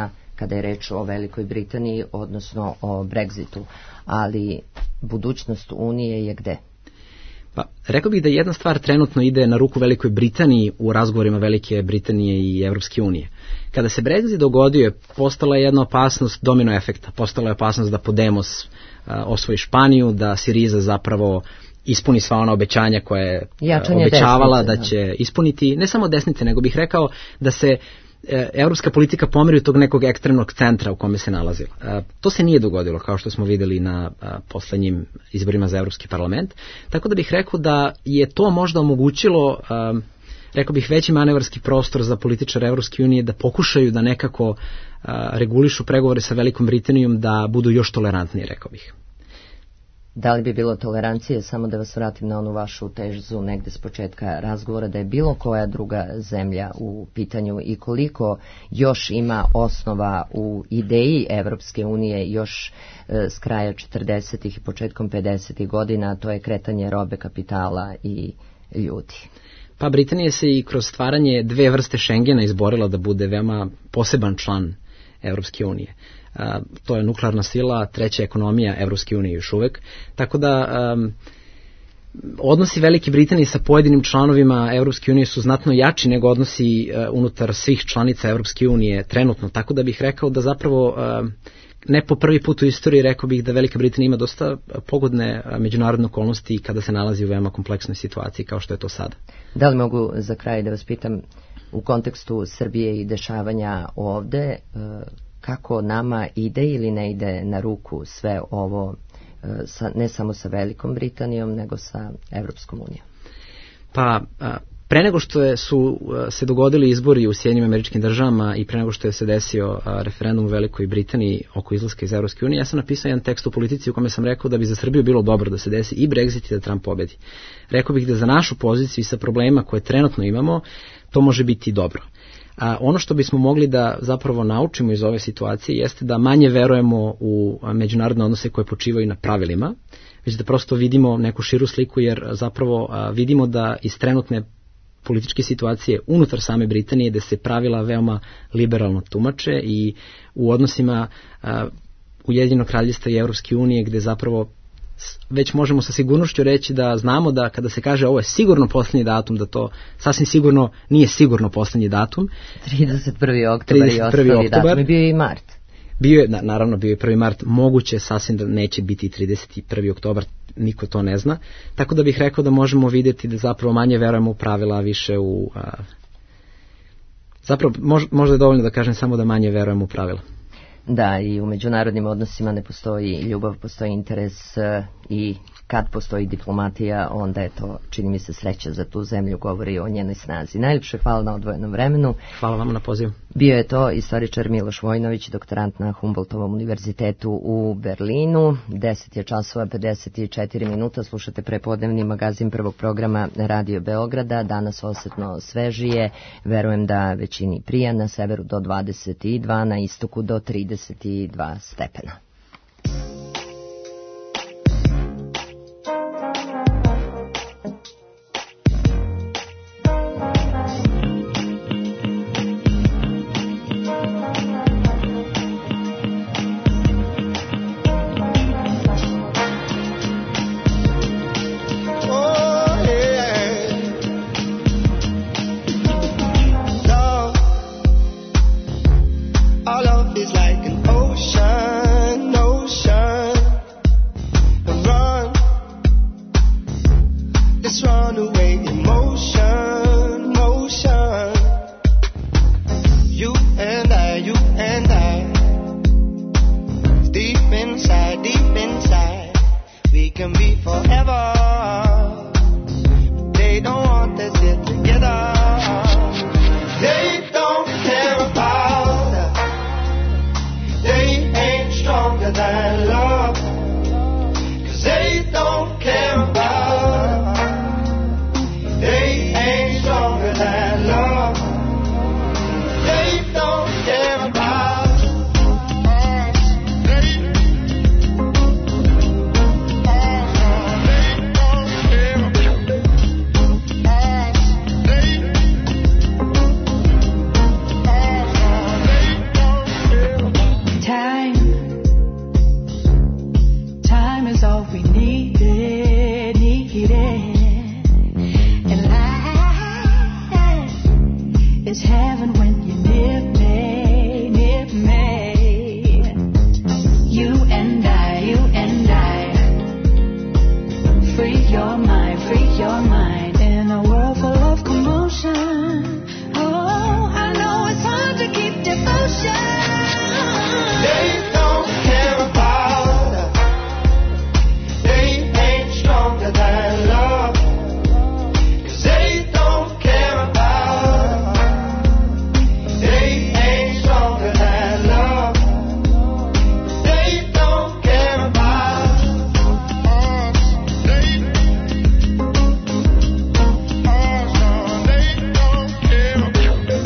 Speaker 4: kada je reč o Velikoj Britaniji, odnosno o Brexitu, ali budućnost Unije je gde?
Speaker 13: Pa, rekao bih da jedna stvar trenutno ide na ruku Velikoj Britaniji u razgovorima Velike Britanije i Evropske unije. Kada se Brexit dogodio, postala je jedna opasnost domino efekta. Postala je opasnost da Podemos a, osvoji Španiju, da Siriza zapravo ispuni sva ona obećanja koje je
Speaker 4: Jačanje
Speaker 13: obećavala
Speaker 4: desnice,
Speaker 13: da će ispuniti, ne samo desnice, nego bih rekao da se evropska politika pomeri od tog nekog ekstremnog centra u kome se nalazila. To se nije dogodilo, kao što smo videli na poslednjim izborima za Evropski parlament, tako da bih rekao da je to možda omogućilo, rekao bih, veći manevarski prostor za političare Evropske unije da pokušaju da nekako regulišu pregovore sa Velikom Britanijom, da budu još tolerantniji, rekao bih.
Speaker 4: Da li bi bilo tolerancije, samo da vas vratim na onu vašu tezu negde s početka razgovora, da je bilo koja druga zemlja u pitanju i koliko još ima osnova u ideji Evropske unije još e, s kraja četrdesetih i početkom pedesetih godina, to je kretanje robe, kapitala i ljudi?
Speaker 13: Pa Britanija se i kroz stvaranje dve vrste Schengena izborila da bude veoma poseban član Evropske unije. Uh, to je nuklearna sila, treća ekonomija Evropske unije još uvek. Tako da um, odnosi Velike Britanije sa pojedinim članovima Evropske unije su znatno jači nego odnosi uh, unutar svih članica Evropske unije trenutno. Tako da bih rekao da zapravo uh, ne po prvi put u istoriji rekao bih da Velika Britanija ima dosta pogodne uh, međunarodne okolnosti kada se nalazi u veoma kompleksnoj situaciji kao što je to sada.
Speaker 4: Da li mogu za kraj da vas pitam u kontekstu Srbije i dešavanja ovde, uh, kako nama ide ili ne ide na ruku sve ovo, sa, ne samo sa Velikom Britanijom, nego sa Evropskom unijom?
Speaker 13: Pa, pre nego što je, su se dogodili izbori u Sjedinjenim Američkim Državama i pre nego što je se desio referendum u Velikoj Britaniji oko izlaska iz Evropske unije, ja sam napisao jedan tekst u Politici u kome sam rekao da bi za Srbiju bilo dobro da se desi i Brexit i da Trump pobedi. Rekao bih da za našu poziciju i sa problema koje trenutno imamo, to može biti dobro. A ono što bismo mogli da zapravo naučimo iz ove situacije jeste da manje verujemo u međunarodne odnose koje počivaju na pravilima, već da prosto vidimo neku širu sliku, jer zapravo a, vidimo da iz trenutne političke situacije unutar same Britanije, da se pravila veoma liberalno tumače i u odnosima a, Ujedinjenog Kraljevstva i Evropske unije, gde zapravo već možemo sa sigurnošću reći da znamo da kada se kaže ovo je sigurno poslednji datum, da to sasvim sigurno nije sigurno poslednji datum.
Speaker 4: trideset prvi oktobar i ostali datum. Bio je i mart.
Speaker 13: Bio je, naravno, bio je prvi mart. Moguće sasvim da neće biti trideset prvi oktobar, niko to ne zna. Tako da bih rekao da možemo vidjeti da zapravo manje verujemo u pravila, a više u... A, zapravo mož, možda je dovoljno da kažem samo da manje verujemo u pravila.
Speaker 4: Da, i u međunarodnim odnosima ne postoji ljubav, postoji interes i kad postoji diplomatija, onda je to, čini mi se, sreća za tu zemlju, govori o njenoj snazi. Najljepše hvala na odvojenom vremenu.
Speaker 13: Hvala vam na pozivu.
Speaker 4: Bio je to istoričar Miloš Vojnović, doktorant na Humboldtovom univerzitetu u Berlinu. deset je časova, pedeset četiri minuta, slušate prepodnevni magazin prvog programa Radio Beograda, danas osetno svežije, verujem da većini prija, na severu do dvadeset dva, na istoku do trideset dva stepena.
Speaker 6: That's all we needed, needed. And life is heaven when you're near me, near me. You and I, you and I. Free your mind, free your mind. In a world full of commotion. Oh, I know it's hard to keep devotion. They don't care about us. They ain't stronger than love. 'Cause they don't care about us. They ain't stronger than love. They don't care about us. They, us, they don't care about us.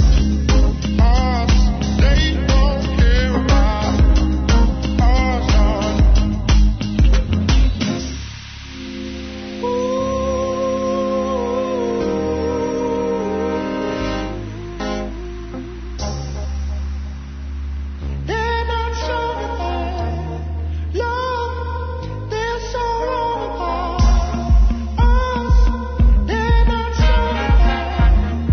Speaker 6: They don't care about they're not sure about love. They're so wrong about us. They're not sure about.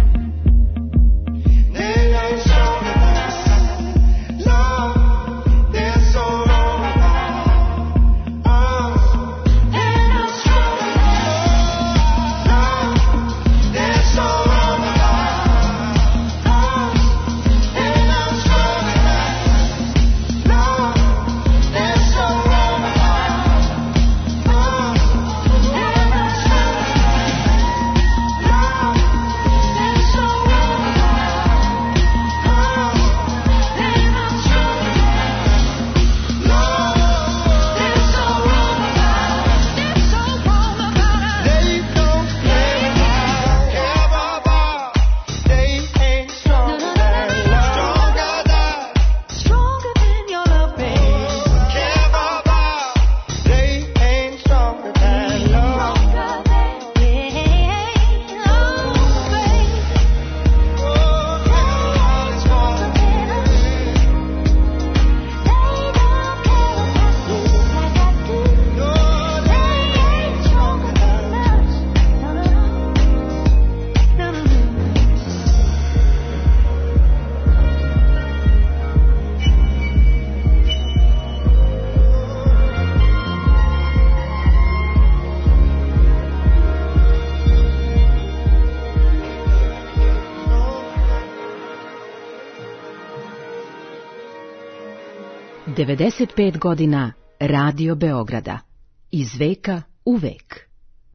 Speaker 6: They're not sure about love. They're so wrong about us. They're not sure about love. They're so wrong about us. They're not sure about love. They're so wrong about us. They're not sure about love. They're so wrong about us. They're not sure about love. They're so wrong about us. They're so wrong about us. They don't care about. They ain't stronger than love. Stronger than. Stronger than your love, babe. Care about. They ain't stronger than love. Stronger than. Yeah. Oh, babe. Oh, it's stronger than us. They don't care about you like I do. No, they ain't stronger than us. No, no, no. No, no, no.
Speaker 12: devedeset pet godina Radio Beograda. Iz veka u vek.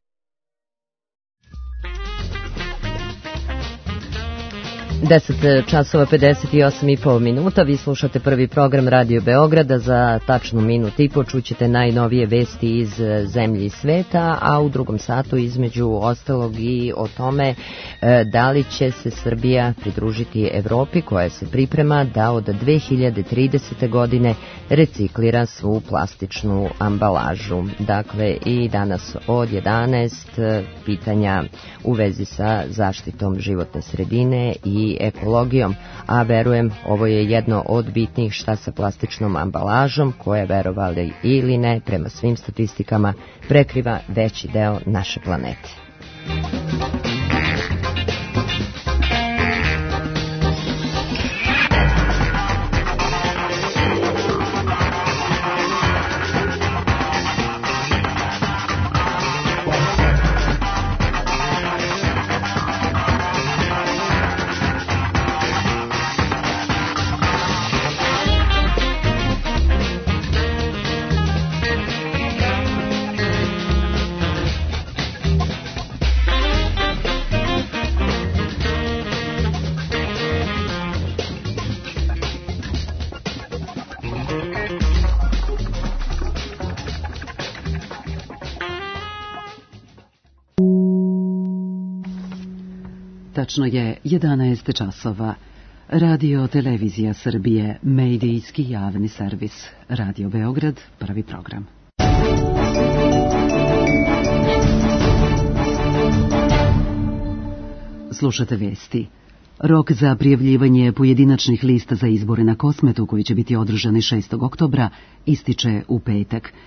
Speaker 4: deset časova pedeset osam i po minuta, vi slušate prvi program Radio Beograda. Za tačnu minut i po čućete najnovije vesti iz zemlje i sveta, a u drugom satu između ostalog i o tome e, da li će se Srbija pridružiti Evropi koja se priprema da od dve hiljade tridesete. godine reciklira svu plastičnu ambalažu. Dakle, i danas od jedanaest pitanja u vezi sa zaštitom životne sredine i ekologijom, a verujem ovo je jedno od bitnih šta sa plastičnom ambalažom koja, verovali ili ne, prema svim statistikama prekriva veći deo naše planete.
Speaker 14: Tačno je jedanaest časova. Radio Televizija Srbije, medijski javni servis. Radio Beograd, prvi program. Slušate vesti. Rok za prijavljivanje pojedinačnih lista za izbore na Kosmetu, koji će biti održani šestog oktobra, ističe u petak.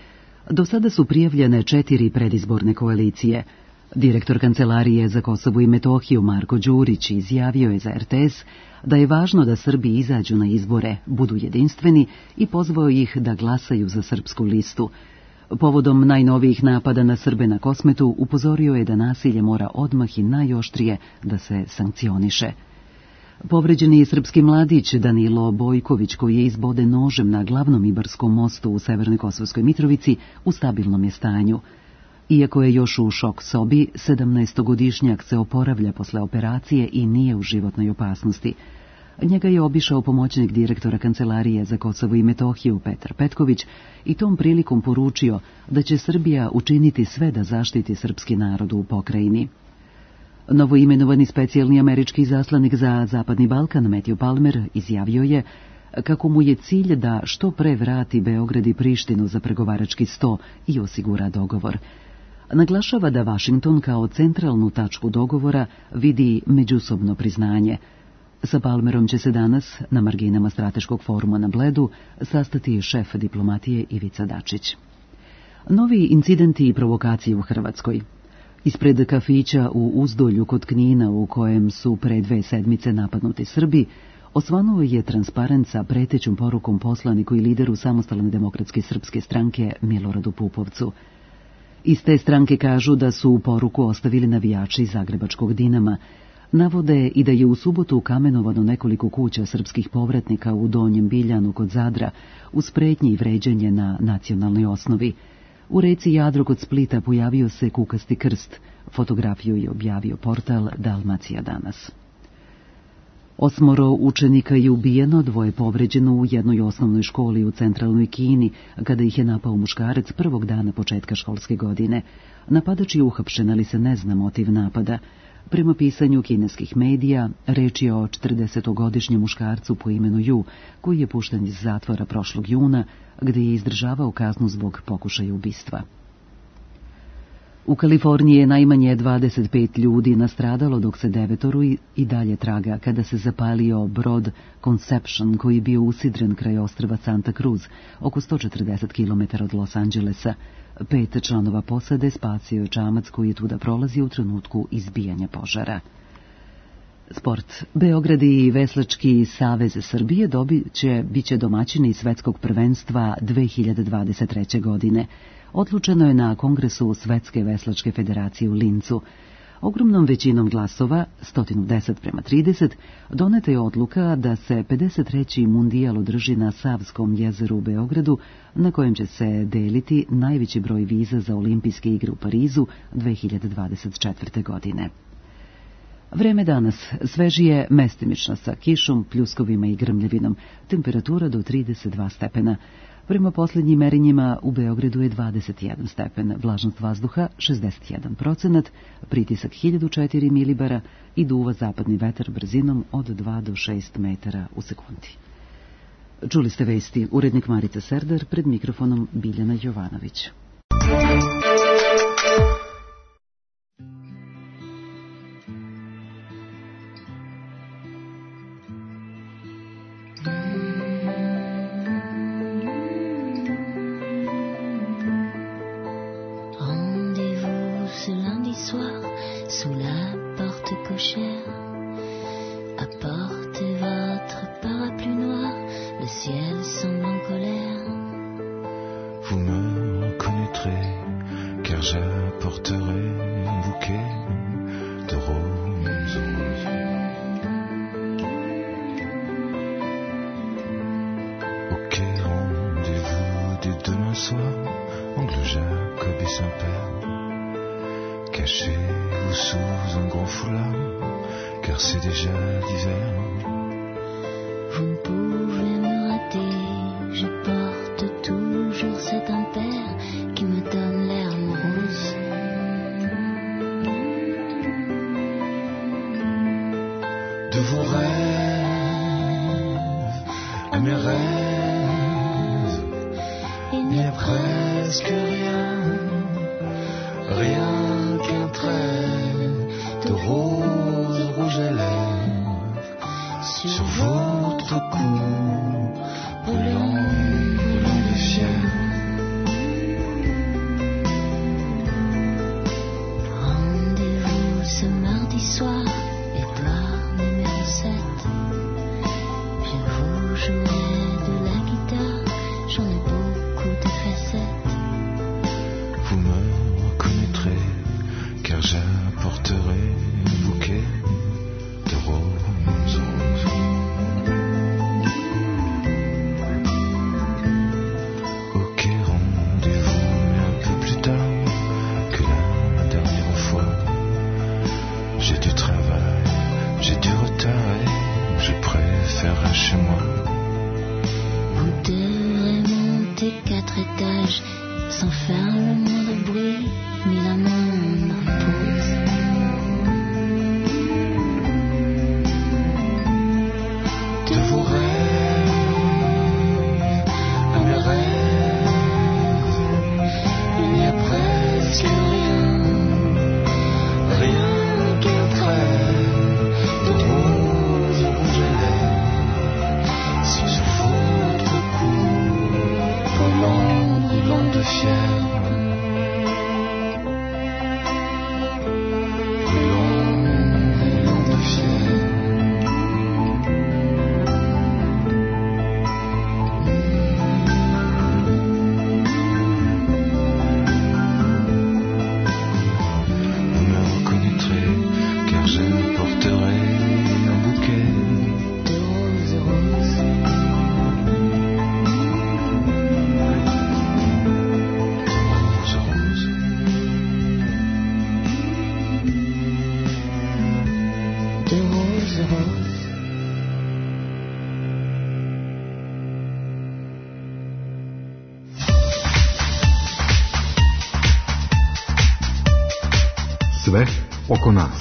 Speaker 14: Do sada su prijavljene četiri predizborne koalicije. Direktor Kancelarije za Kosovo i Metohiju Marko Đurić izjavio je za er te es da je važno da Srbi izađu na izbore, budu jedinstveni i pozvao ih da glasaju za srpsku listu. Povodom najnovijih napada na Srbe na Kosmetu upozorio je da nasilje mora odmah i najoštrije da se sankcioniše. Povređeni je srpski mladić Danilo Bojković, koji je izboden nožem na glavnom Ibarskom mostu u Severnoj Kosovskoj Mitrovici, u stabilnom je stanju. Iako je još u šok sobi, sedamnaestogodišnjak se oporavlja posle operacije i nije u životnoj opasnosti. Njega je obišao pomoćnik direktora Kancelarije za Kosovo i Metohiju Petar Petković i tom prilikom poručio da će Srbija učiniti sve da zaštiti srpski narod u pokrajini. Novoimenovani specijalni američki zaslanik za Zapadni Balkan Matthew Palmer izjavio je kako mu je cilj da što pre vrati Beograd i Prištinu za pregovarački sto i osigura dogovor. Naglašava da Vašington kao centralnu tačku dogovora vidi međusobno priznanje. Sa Palmerom će se danas, na marginama strateškog foruma na Bledu, sastati šef diplomatije Ivica Dačić. Novi incidenti i provokacije u Hrvatskoj. Ispred kafića u Uzdolju kod Knina, u kojem su pre dve sedmice napadnuti Srbi, osvanuo je transparent sa pretećom porukom poslaniku i lideru Samostalne demokratske srpske stranke Miloradu Pupovcu. Iz te stranke kažu da su poruku ostavili navijači Zagrebačkog Dinama. Navode i da je u subotu kamenovano nekoliko kuća srpskih povratnika u Donjem Biljanu kod Zadra, uz pretnje i vređanje na nacionalnoj osnovi. U reci Jadro kod Splita pojavio se kukasti krst. Fotografiju je objavio portal Dalmacija danas. Osmoro učenika je ubijeno, dvoje povređeno u jednoj osnovnoj školi u centralnoj Kini, kada ih je napao muškarac prvog dana početka školske godine. Napadač je uhapšen, ali se ne zna motiv napada. Prema pisanju kineskih medija, reč je o četrdesetogodišnjem muškarcu po imenu Ju, koji je pušten iz zatvora prošlog juna, gde je izdržavao kaznu zbog pokušaja ubistva. U Kaliforniji je najmanje dvadeset pet ljudi nastradalo, dok se devetoru i dalje traga kada se zapalio brod Conception, koji je bio usidren kraj ostrva Santa Cruz, oko sto četrdeset kilometara od Los Angelesa. Pet članova posade spasio je čamac koji je tuda prolazio u trenutku izbijanja požara. Sport. Beograd i Veslački savez Srbije dobit će, bit će domaćini svetskog prvenstva dve hiljade dvadeset treće. godine. Odlučeno je na kongresu Svetske veslačke federacije u Lincu. Ogromnom većinom glasova, sto deset prema trideset, doneta je odluka da se pedeset treći mundijal održi na Savskom jezeru u Beogradu, na kojem će se deliti najveći broj viza za olimpijske igre u Parizu dve hiljade dvadeset četvrte. godine. Vreme danas svežije, mestimično sa kišom, pljuskovima i grmljavinom, temperatura do trideset dva stepena. Prema posljednjim merenjima u Beogradu je dvadeset jedan stepen, vlažnost vazduha šezdeset jedan procenat, pritisak hiljadu četiri milibara i duva zapadni vetar brzinom od dva do šest metara u sekundi. Čuli ste vesti, urednik Marica Serdar, pred mikrofonom Biljana Jovanović.
Speaker 15: Cachez-vous sous un grand foulard, car c'est déjà l'hiver.
Speaker 16: Vous ne pouvez me rater, je porte toujours cet impair qui me donne l'air morose.
Speaker 15: De vos rêves à mes rêves, il n'y a presque rien, rien qu'un trait de rose rouge à lèvres sur votre cou, brûlant, brûlant de fièvre.
Speaker 16: paysage sans faire le moindre bruit, ni la moindre pause. De vos rêves à mes rêves, il n'y a presque rien, rien qu'un trait de rose rouge à lèvres. Si je votre cou, volant blanc de fièvre.
Speaker 3: Sve oko nas.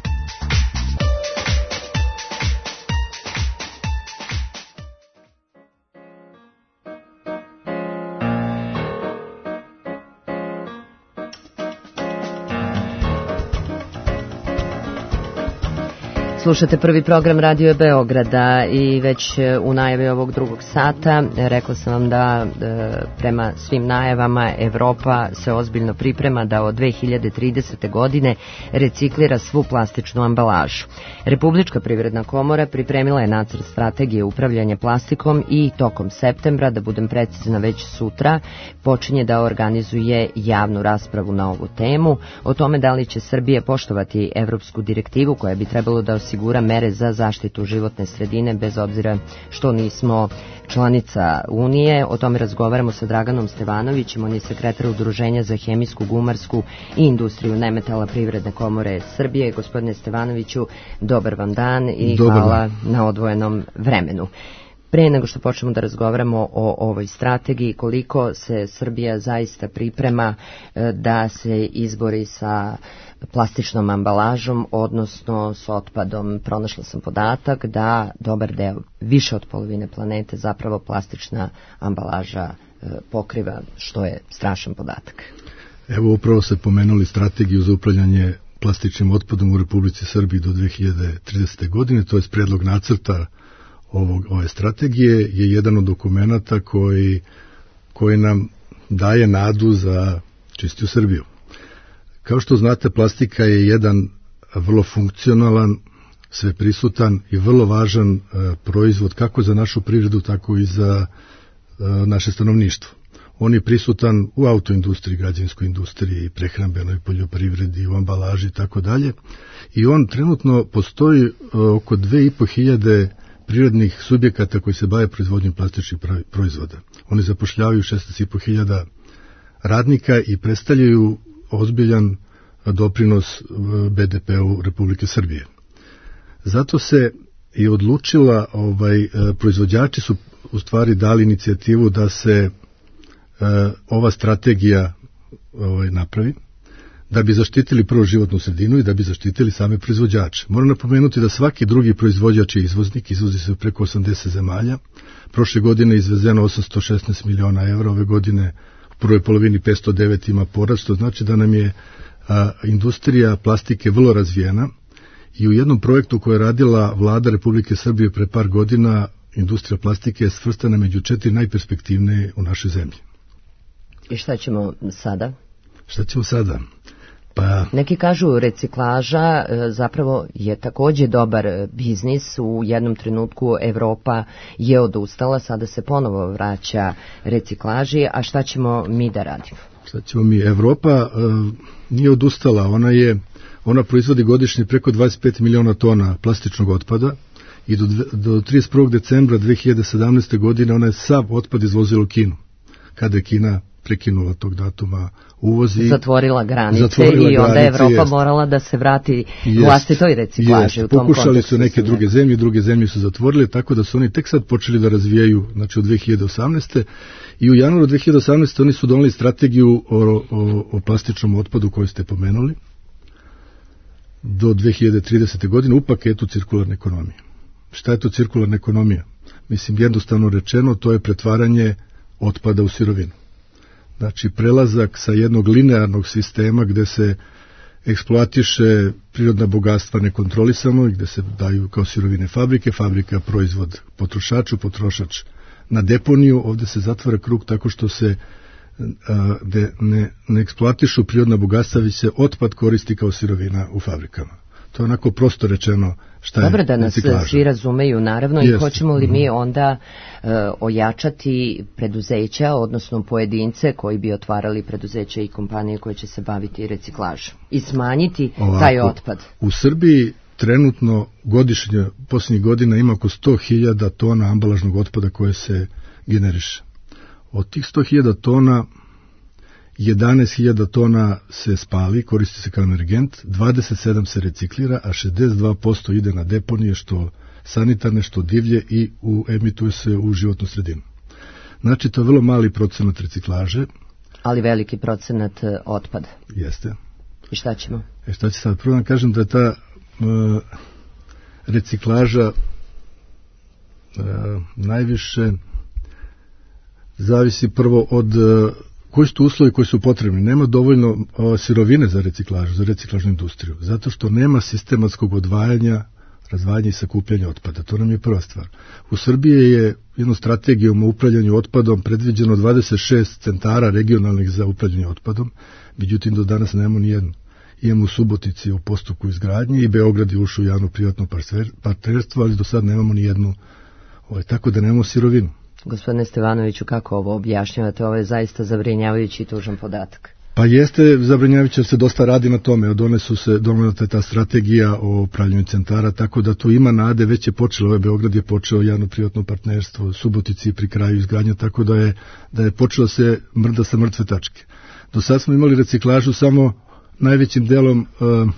Speaker 4: Slušate prvi program Radio Beograda i već u najavi ovog drugog sata rekla sam vam da e, prema svim najavama Evropa se ozbiljno priprema da od dve hiljade tridesete. godine reciklira svu plastičnu ambalažu. Republička privredna komora pripremila je nacrt strategije upravljanja plastikom i tokom septembra, da budem precizna već sutra, počinje da organizuje javnu raspravu na ovu temu o tome da li će Srbija poštovati evropsku direktivu koja bi trebalo da osigura mere za zaštitu životne sredine bez obzira što nismo članica Unije. O tome razgovaramo sa Draganom Stevanovićem, on je sekretar Udruženja za hemijsku, gumarsku i industriju nemetala Privredne komore Srbije. Gospodine Stevanoviću, dobar vam dan i dobar hvala dan na odvojenom vremenu. Pre nego što počnemo da razgovaramo o ovoj strategiji, koliko se Srbija zaista priprema da se izbori sa plastičnom ambalažom, odnosno s otpadom. Pronašla sam podatak da dobar deo, više od polovine planete, zapravo plastična ambalaža pokriva, što je strašan podatak.
Speaker 17: Evo, upravo ste pomenuli strategiju za upravljanje plastičnim otpadom u Republici Srbiji do dve hiljade tridesete. godine, to je predlog nacrta ovog, ove strategije, je jedan od dokumenata koji, koji nam daje nadu za čistiju Srbiju. Kao što znate, plastika je jedan vrlo funkcionalan, sveprisutan i vrlo važan e, proizvod kako za našu privredu, tako i za e, naše stanovništvo. On je prisutan u autoindustriji, građevinskoj industriji, prehrambenoj poljoprivredi, u ambalaži i tako dalje. I on trenutno postoji e, oko dve i po hiljade privrednih subjekata koji se bave proizvodnjom plastičnih proizvoda. Oni zapošljavaju šesnaest i po hiljada radnika i predstavljaju ozbiljan doprinos be de pe-u Republike Srbije. Zato se i odlučila, ovaj, proizvođači su u stvari dali inicijativu da se uh, ova strategija ovaj, napravi, da bi zaštitili prvo životnu sredinu i da bi zaštitili same proizvođače. Moram napomenuti da svaki drugi proizvođač je izvoznik, izvozi se preko osamdeset zemalja. Prošle godine je izvezeno osamsto šesnaest miliona evra, ove godine u prvoj polovini petsto devet ima porast, što znači da nam je a, industrija plastike vrlo razvijena i u jednom projektu koje je radila vlada Republike Srbije pre par godina, industrija plastike je svrstana među četiri najperspektivnije u našoj zemlji.
Speaker 4: I šta ćemo sada?
Speaker 17: Šta ćemo sada? Pa...
Speaker 4: Neki kažu reciklaža zapravo je takođe dobar biznis. U jednom trenutku Evropa je odustala, sada se ponovo vraća reciklaži, a šta ćemo mi da radimo?
Speaker 17: Šta ćemo mi? Evropa uh, nije odustala, ona je ona proizvodi godišnje preko dvadeset pet miliona tona plastičnog otpada i do, do trideset prvog decembra dve hiljade sedamnaeste. godine ona je sav otpad izvozila u Kinu, kada je Kina prekinula tog datuma uvoz i
Speaker 4: zatvorila granice
Speaker 17: zatvorila
Speaker 4: i onda
Speaker 17: granice,
Speaker 4: Evropa
Speaker 17: jest.
Speaker 4: morala da se vrati
Speaker 17: Jest.
Speaker 4: vlastitoj reciklaži. U tom
Speaker 17: Pokušali su neke
Speaker 4: su
Speaker 17: druge zemlje, druge zemlje su zatvorile, tako da su oni tek sad počeli da razvijaju, znači od dve hiljade osamnaeste. I u januaru dve hiljade osamnaeste. oni su doneli strategiju o, o, o plastičnom otpadu koju ste pomenuli do dve hiljade tridesete. godine u paketu cirkularne ekonomije. Šta je to cirkularna ekonomija? Mislim, jednostavno rečeno, to je pretvaranje otpada u sirovinu. Znači, prelazak sa jednog linearnog sistema gde se eksploatiše prirodna bogatstva nekontrolisano i gde se daju kao sirovine fabrike, fabrika proizvod potrošaču, potrošač na deponiju, ovde se zatvara krug tako što se a, de, ne, ne eksploatišu prirodna bogatstva, već se otpad koristi kao sirovina u fabrikama. To je onako prosto rečeno šta je
Speaker 4: Dobro da nas
Speaker 17: reciklaža.
Speaker 4: Svi razumeju, naravno,
Speaker 17: Jeste.
Speaker 4: I hoćemo li mi onda uh, ojačati preduzeća, odnosno pojedince koji bi otvarali preduzeća i kompanije koje će se baviti reciklažom i smanjiti
Speaker 17: Ovako,
Speaker 4: taj otpad.
Speaker 17: U Srbiji trenutno godišnje, posljednjih godina ima oko sto hiljada tona ambalažnog otpada koje se generiše. Od tih sto hiljada tona jedanaest hiljada tona se spali, koristi se kao energent, dvadeset sedam se reciklira, a šezdeset dva posto ide na deponije, što sanitarne, što divlje i u, emituje se u životnu sredinu. Znači, to je vrlo mali procenat reciklaže.
Speaker 4: Ali veliki procenat otpada.
Speaker 17: Jeste.
Speaker 4: I šta ćemo?
Speaker 17: E šta će sad? Prvo da kažem da je ta uh, reciklaža uh, najviše zavisi prvo od uh, koji su to uslovi koji su potrebni. Nema dovoljno uh, sirovine za reciklažu, za reciklažnu industriju, zato što nema sistematskog odvajanja, razvajanja i sakupljanja otpada. To nam je prva stvar. U Srbiji je jednom strategijom o upravljanju otpadom predviđeno dvadeset šest centara regionalnih za upravljanje otpadom, međutim do danas nemamo ni jednu. Imamo u Subotici u postupku izgradnje i Beograd je ušao u javno-privatno partnerstvo, ali do sad nemamo ni jednu, ovaj, tako da nemamo sirovinu.
Speaker 4: Gospodine Stevanoviću, kako ovo objašnjavate? Ovo je zaista zabrinjavajući i tužan podatak.
Speaker 17: Pa jeste zabrinjavajuće, se dosta radi na tome. Donele su se, donela ta strategija o upravljanju centara, tako da tu ima nade, već je počelo, ovaj Beograd je počeo javno-privatno partnerstvo, Subotici pri kraju izgradnja, tako da je, da je počelo se mrda sa mrtve tačke. Do sad smo imali reciklažu samo najvećim delom uh,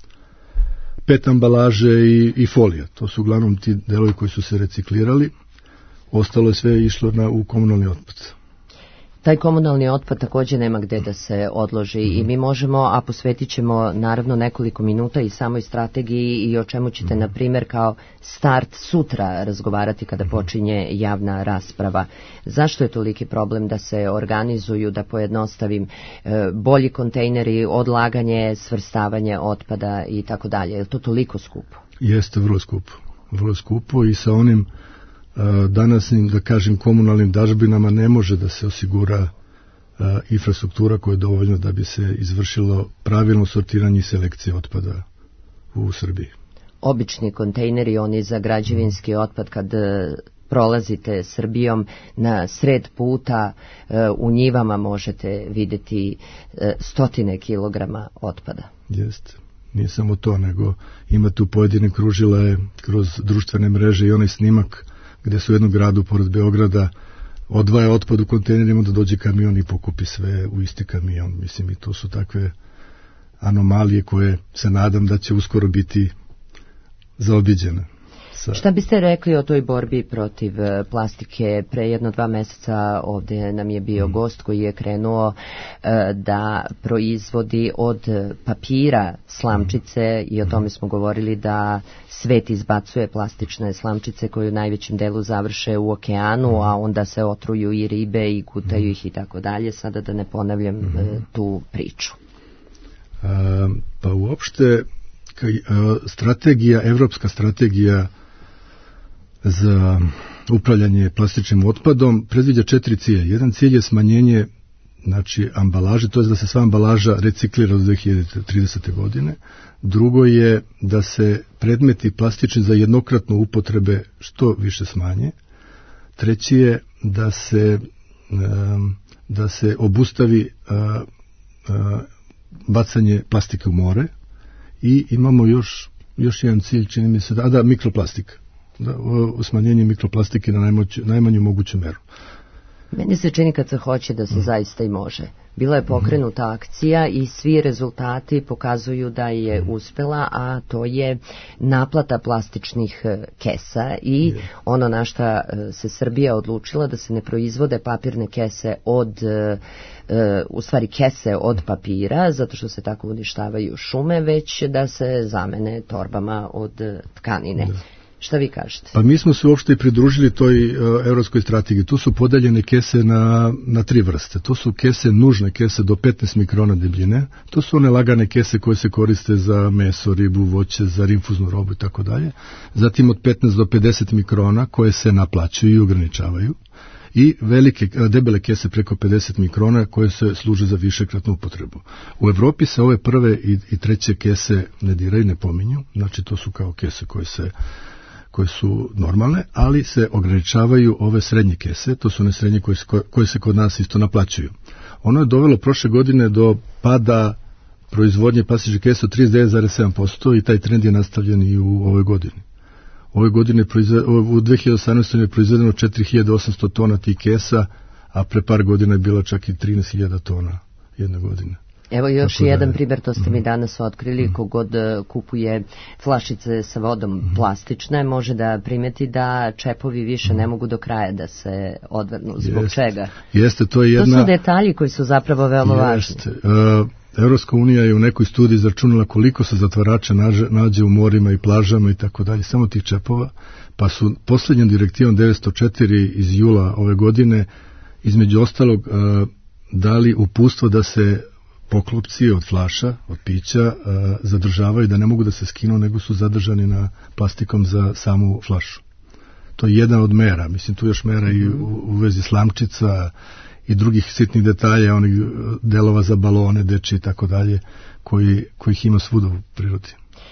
Speaker 17: pet ambalaže i, i folija. To su uglavnom ti delovi koji su se reciklirali. Ostalo je sve išlo na, u komunalni otpad.
Speaker 4: Taj komunalni otpad također nema gde da se odloži mm-hmm. i mi možemo, a posvetit ćemo naravno nekoliko minuta i samoj strategiji i o čemu ćete, mm-hmm. na primjer, kao start sutra razgovarati kada mm-hmm. počinje javna rasprava. Zašto je toliki problem da se organizuju, da pojednostavim, e, bolji kontejneri, odlaganje, svrstavanje otpada i tako dalje? Je li to toliko skupo?
Speaker 17: Jeste, vrlo skupo. Vrlo skupo i sa onim danasnim, da kažem, komunalnim dažbinama ne može da se osigura uh, infrastruktura koja je dovoljna da bi se izvršilo pravilno sortiranje i selekcije otpada u Srbiji.
Speaker 4: Obični kontejneri, oni za građevinski otpad, kad uh, prolazite Srbijom na sred puta, uh, u njivama možete vidjeti uh, stotine kilograma otpada.
Speaker 17: Jeste. Nije samo to, nego ima tu pojedine kružile kroz društvene mreže i onaj snimak gde su u jednom gradu pored Beograda odvaja otpad u kontejnerima, da dođe kamion i pokupi sve u isti kamion. Mislim, i to su takve anomalije koje se nadam da će uskoro biti zaobiđene. Sa...
Speaker 4: Šta biste rekli o toj borbi protiv plastike? Pre jedno dva meseca ovdje nam je bio mm. gost koji je krenuo uh, da proizvodi od papira slamčice mm. i o tome smo govorili da svet izbacuje plastične slamčice koje u najvećem delu završe u okeanu, mm. a onda se otruju i ribe i gutaju mm. ih i tako dalje. Sada da ne ponavljam mm. uh, tu priču.
Speaker 17: A, pa uopšte kaj, a, strategija, evropska strategija za upravljanje plastičnim otpadom predviđa četiri cilja. Jedan cilj je smanjenje, znači, ambalaže, to je da se sva ambalaža reciklira do dve hiljade tridesete. godine. Drugo je da se predmeti plastični za jednokratnu upotrebe što više smanje. Treći je da se da se obustavi bacanje plastike u more i imamo još još jedan cilj, čini mi se, da, da mikroplastika. Da, o smanjenju mikroplastike na najmoć, najmanju moguću meru.
Speaker 4: Meni se čini kad se hoće da se zaista i može. Bila je pokrenuta akcija i svi rezultati pokazuju da je uspela, a to je naplata plastičnih kesa i ono na šta se Srbija odlučila da se ne proizvode papirne kese od, u stvari kese od papira, zato što se tako uništavaju šume, već da se zamene torbama od tkanine. Da. Šta vi kažete?
Speaker 17: Pa mi smo se uopšte pridružili toj uh, evropskoj strategiji. Tu su podeljene kese na, na tri vrste. To su kese, nužne kese do petnaest mikrona debljine. To su one lagane kese koje se koriste za meso, ribu, voće, za infuznu robu i tako dalje. Zatim od petnaest do pedeset mikrona koje se naplaćuju i ograničavaju. I velike, debele kese preko pedeset mikrona koje se služe za višekratnu upotrebu. U Evropi se ove prve i, i treće kese ne diraju, ne pominju. Znači to su kao kese koje se koje su normalne, ali se ograničavaju ove srednje kese, to su one srednje koje se, koje se kod nas isto naplaćuju. Ono je dovelo prošle godine do pada proizvodnje plastičnih kesa od trideset devet zarez sedam posto i taj trend je nastavljen i u ovoj godini. Ove godine u dve hiljade osamnaestoj je proizvedeno četiri hiljade osamsto tona tih kesa, a pre par godina je bilo čak i trinaest hiljada tona jedne godine.
Speaker 4: Evo još Tako jedan da, primjer, to ste mi danas otkrili, kogod kupuje flašice sa vodom plastične, može da primeti da čepovi više ne mogu do kraja da se odvrnu. Zbog
Speaker 17: Jest,
Speaker 4: čega?
Speaker 17: Jeste, to je jedna...
Speaker 4: To su detalji koji su zapravo veoma
Speaker 17: Jest,
Speaker 4: važni.
Speaker 17: Uh, Evropska unija je u nekoj studiji izračunala koliko se zatvarača nađe, nađe u morima i plažama i tako dalje, samo tih čepova, pa su posljednjom direktivom devetsto četiri iz jula ove godine između ostalog uh, dali uputstvo da se poklopci od flaša, od pića, uh, zadržavaju, da ne mogu da se skinu, nego su zadržani na plastikom za samu flašu. To je jedna od mera, mislim tu još mera i u, u vezi slamčica i drugih sitnih detalja, onih delova za balone, deči i tako dalje, koji, kojih ima svuda u prirodi.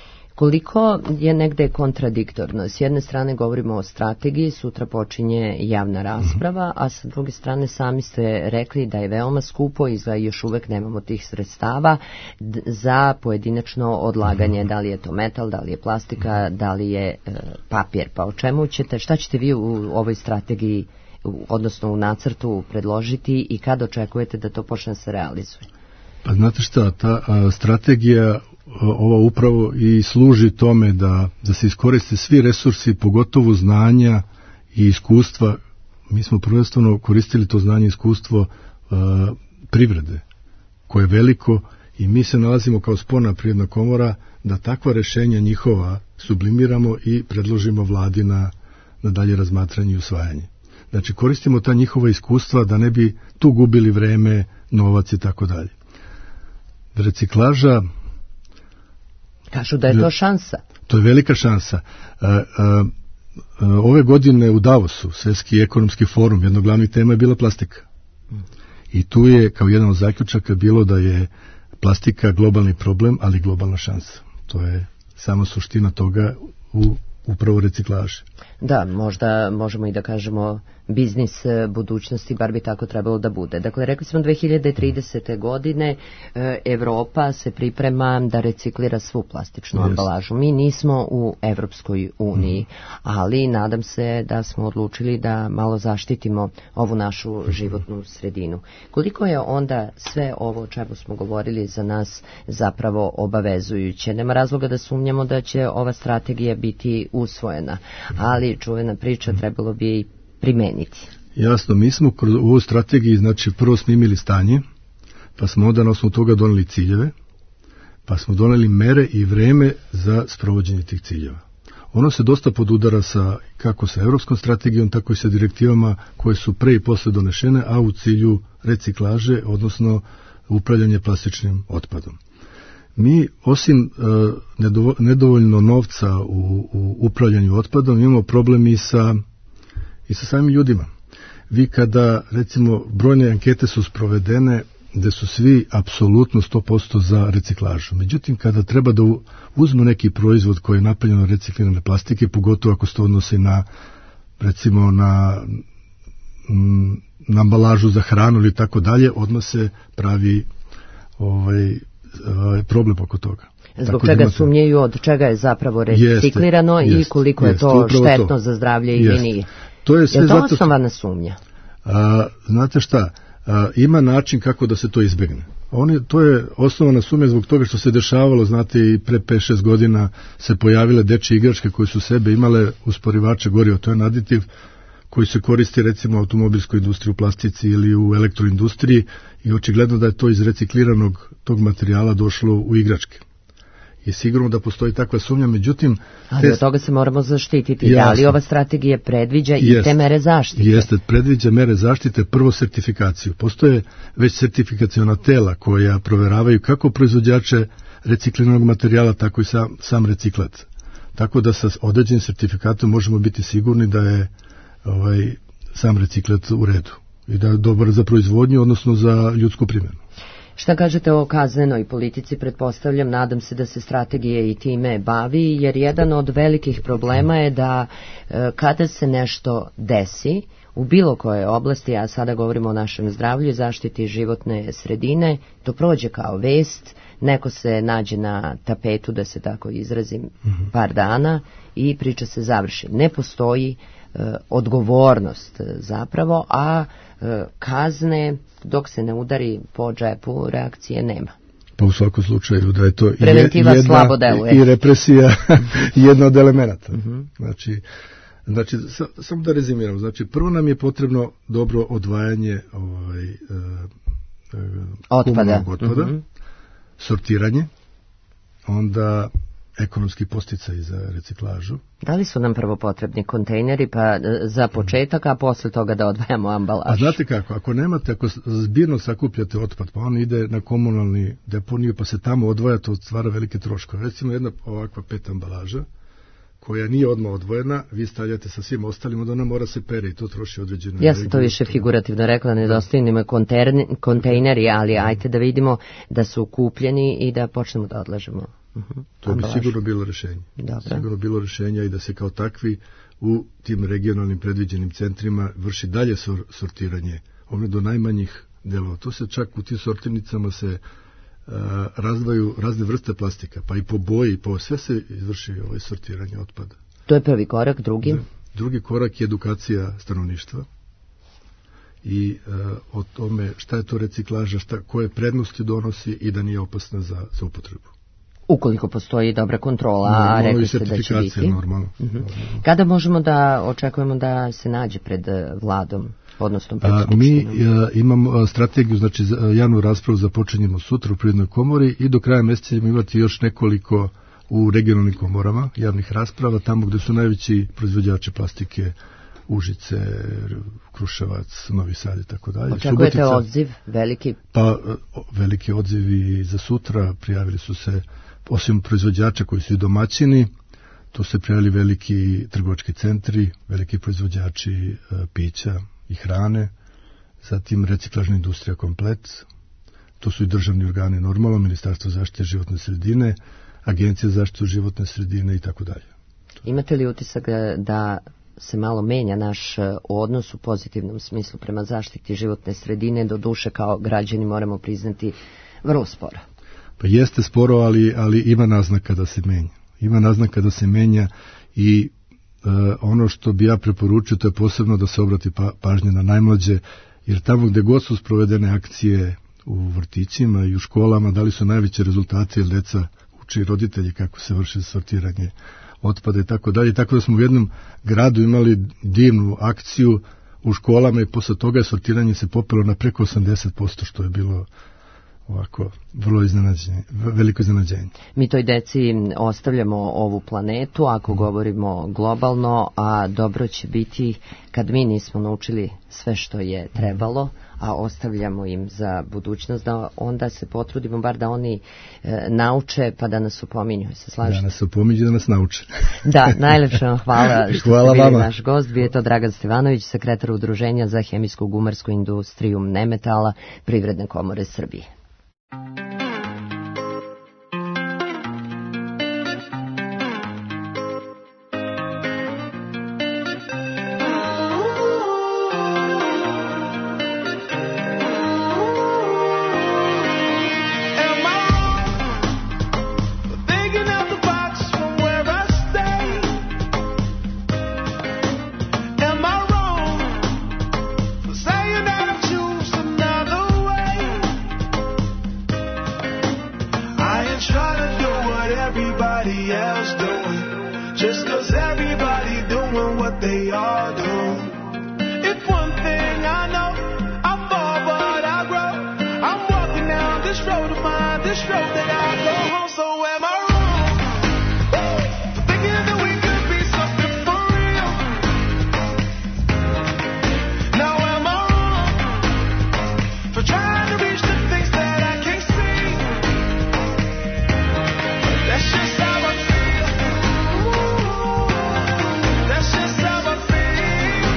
Speaker 4: Koliko je negde kontradiktorno? S jedne strane govorimo o strategiji, sutra počinje javna rasprava, a sa druge strane sami ste rekli da je veoma skupo i da još uvek nemamo tih sredstava za pojedinačno odlaganje, da li je to metal, da li je plastika, da li je e, papir. Pa o čemu ćete, šta ćete vi u ovoj strategiji, odnosno u nacrtu predložiti i kad očekujete da to počne da se realizuje?
Speaker 17: Pa znate šta, ta a, strategija ova upravo i služi tome da, da se iskoriste svi resursi, pogotovo znanja i iskustva. Mi smo prvenstveno koristili to znanje i iskustvo a, privrede, koje je veliko i mi se nalazimo kao Sporna privredna komora da takva rešenja njihova sublimiramo i predložimo vladi na, na dalje razmatranje i usvajanje. Znači koristimo ta njihova iskustva da ne bi tu gubili vreme, novac i tako dalje. Reciklaža...
Speaker 4: Kažu da je to šansa.
Speaker 17: To je velika šansa. A, a, a, ove godine u Davosu, Svetski ekonomski forum, jedno glavnih tema je bila plastika. I tu je kao jedan od zaključaka bilo da je plastika globalni problem, ali globalna šansa. To je samo suština toga u upravo reciklaži.
Speaker 4: Da, možda možemo i da kažemo biznis budućnosti, bar bi tako trebalo da bude. Dakle, rekli smo dve hiljade tridesete godine Evropa se priprema da reciklira svu plastičnu yes. ambalažu. Mi nismo u Evropskoj uniji, mm. ali nadam se da smo odlučili da malo zaštitimo ovu našu životnu sredinu. Koliko je onda sve ovo o čemu smo govorili za nas zapravo obavezujuće? Nema razloga da sumnjamo da će ova strategija biti usvojena, ali čuvena priča trebalo bi i primeniti.
Speaker 17: Jasno, mi smo kroz ovu strategiju, znači prvo snimili stanje, pa smo onda na osnovu toga doneli ciljeve, pa smo doneli mere i vreme za sprovođenje tih ciljeva. Ono se dosta podudara sa, kako sa evropskom strategijom, tako i sa direktivama koje su pre i posle donešene, a u cilju reciklaže, odnosno upravljanje plastičnim otpadom. Mi, osim uh, nedovoljno novca u, u upravljanju otpadom, imamo problem i sa, i sa samim ljudima. Vi kada, recimo, brojne ankete su sprovedene gde su svi apsolutno sto posto za reciklažu. Međutim, kada treba da uzmu neki proizvod koji je napravljen od reciklirane plastike, pogotovo ako se to odnosi na, recimo, na, na ambalažu za hranu ili tako dalje, odmah se pravi ovaj, problem oko toga.
Speaker 4: Zbog čega imate... sumnjaju od čega je zapravo reciklirano jeste, i koliko jeste, je to štetno to. za zdravlje jeste. ili nije.
Speaker 17: To je sve
Speaker 4: je to
Speaker 17: zato...
Speaker 4: osnovana sumnja?
Speaker 17: A, znate šta, a, ima način kako da se to izbegne. Oni, to je osnovana sumnja zbog toga što se dešavalo, znate, i pre pet šest godina se pojavile dečje igračke koje su sebe imale usporivače goriva, to je aditiv koji se koristi recimo u automobilskoj industriji, u plastici ili u elektroindustriji i očigledno da je to iz recikliranog tog materijala došlo u igračke. I sigurno da postoji takva sumnja, međutim...
Speaker 4: Ali
Speaker 17: te...
Speaker 4: od toga se moramo zaštititi. Da li ova strategija predviđa i te mere zaštite?
Speaker 17: Jeste, predviđa mere zaštite, prvo sertifikaciju. Postoje već sertifikaciona tela koja proveravaju kako proizvođače recikliranog materijala, tako i sam, sam reciklat. Tako da sa određenim sertifikatom možemo biti sigurni da je ovaj, sam reciklat u redu i da je dobar za proizvodnju, odnosno za ljudsku primjenu.
Speaker 4: Šta kažete o kaznenoj politici? Pretpostavljam, nadam se da se strategije i time bavi, jer jedan od velikih problema je da e, kada se nešto desi u bilo koje oblasti, a sada govorimo o našem zdravlju i zaštiti životne sredine, to prođe kao vest, neko se nađe na tapetu, da se tako izrazim, mm-hmm. par dana i priča se završi. Ne postoji e, odgovornost zapravo, a e, kazne, dok se ne udari po džepu, reakcije nema.
Speaker 17: Pa u svakom slučaju da je to
Speaker 4: preventiva
Speaker 17: jedna,
Speaker 4: slabo deluje.
Speaker 17: I represija jedna od elemenata. Mm-hmm. Znači, znači sa, samo da rezimiram, znači prvo nam je potrebno dobro odvajanje ovaj, uh,
Speaker 4: otpada,
Speaker 17: otpada
Speaker 4: mm-hmm.
Speaker 17: sortiranje, onda ekonomski podsticaj za reciklažu.
Speaker 4: Da li su nam prvo potrebni kontejneri pa za početak, a posle toga da odvajamo ambalaž?
Speaker 17: A znate kako, ako nemate, ako zbirno sakupljate otpad, pa on ide na komunalni deponiju, pa se tamo odvaja, to stvara velike troškove. Recimo jedna ovakva pet ambalaža, koja nije odmah odvojena, vi stavljate sa svim ostalim, onda ona mora se pere i to troši određeno.
Speaker 4: Ja sam to više figurativno rekla, nedostaju nima kontejneri, ali ajte da vidimo da su kupljeni i da počnemo da odlažemo. Uh-huh.
Speaker 17: To bi sigurno bilo rešenje.
Speaker 4: Dobre.
Speaker 17: Sigurno bilo rešenja i da se kao takvi u tim regionalnim predviđenim centrima vrši dalje sor, sortiranje, ono do najmanjih delova. To se čak u tim sortirnicama se uh, razdvaju razne vrste plastika, pa i po boji, po sve se izvrši ovaj sortiranje otpada.
Speaker 4: To je prvi korak, drugi?
Speaker 17: Da. Drugi korak je edukacija stanovništva i uh, o tome šta je to reciklaža, šta, koje prednosti donosi i da nije opasna za, za upotrebu.
Speaker 4: Ukoliko postoji dobra kontrola, a rekli ste da će biti.
Speaker 17: Normalno.
Speaker 4: Uh-huh. Kada možemo da očekujemo da se nađe pred vladom, odnosno pred
Speaker 17: skupštinom? Mi a, imamo strategiju, znači javnu raspravu započinjemo sutra u Privrednoj komori i do kraja mjeseca ćemo imati još nekoliko u regionalnim komorama javnih rasprava, tamo gde su najveći proizvođači plastike, Užice, Kruševac, Novi Sad i tako dalje.
Speaker 4: Očekujete odziv veliki?
Speaker 17: Pa veliki odziv i za sutra. Prijavili su se, osim proizvođača koji su i domaćini, tu se prijavili veliki trgovački centri, veliki proizvođači e, pića i hrane, zatim reciklažna industrija komplet, tu su i državni organi normalno, Ministarstvo zaštite životne sredine, Agencija za zaštitu životne sredine i tako dalje.
Speaker 4: Imate li utisak da se malo menja naš odnos u pozitivnom smislu prema zaštiti životne sredine, do duše kao građani moramo priznati vrlo sporo?
Speaker 17: Pa jeste sporo, ali, ali ima naznaka da se menja. Ima naznaka da se menja i e, ono što bi ja preporučio, to je posebno da se obrati pa, pažnje na najmlađe, jer tamo gde god su sprovedene akcije u vrtićima i u školama, dali su najveće rezultate, jer deca uče roditelji kako se vrši sortiranje otpada i tako dalje. Tako da smo u jednom gradu imali divnu akciju u školama i posle toga je sortiranje se popelo na preko osamdeset posto, što je bilo ovako vrlo iznenađenje, veliko iznenađenje.
Speaker 4: Mi toj deci ostavljamo ovu planetu, ako mm. govorimo globalno, a dobro će biti kad mi nismo naučili sve što je trebalo, a ostavljamo im za budućnost, da onda se potrudimo bar da oni e, nauče pa da nas upominju. Se slažete?
Speaker 17: Da nas upominju, da nas nauče.
Speaker 4: Da, najlepše vam hvala što
Speaker 17: hvala
Speaker 4: ste bili
Speaker 17: vama.
Speaker 4: Naš gost. Bio je to Dragan Stevanović, sekretar Udruženja za hemijsku gumarsku industriju Nemetala Privredne komore Srbije.
Speaker 5: Say this road of mine, this road that I go home. So am I wrong for thinking that we could be something for real? Now am I wrong for trying to reach the things that I can't see? That's just how I feel. That's just how I feel.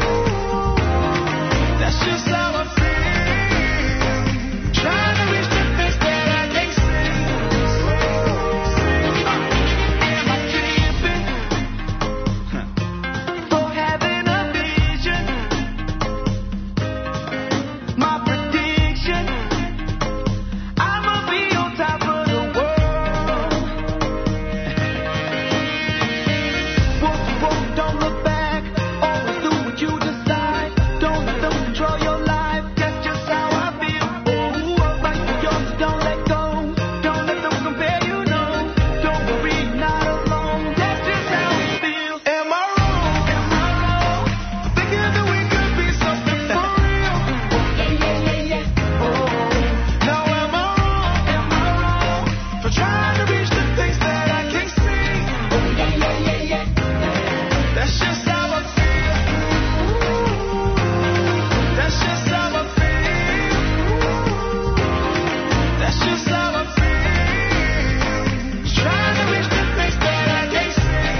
Speaker 5: That's just how I feel. Trying to reach the things that I can't see. Am I tripping for having a vision? My prediction, I'ma be on top of the world. Walk, walk, don't look back. Always do what you decide. Don't let them control your life. That's just how I feel. Ooh, fight for yours, don't let go. Don't let them compare you, no. Don't worry, not alone. That's just how we feel. Am I wrong? Am I wrong? Thinking that we could be something for real? Yeah, yeah, yeah, yeah. Oh. Now am I wrong? Am I wrong for trying to reach the things that I can't see? Oh, yeah, yeah, yeah, yeah. That's just how I feel. That's just how I feel. That's just how I feel. Trying to reach the things that I can't see.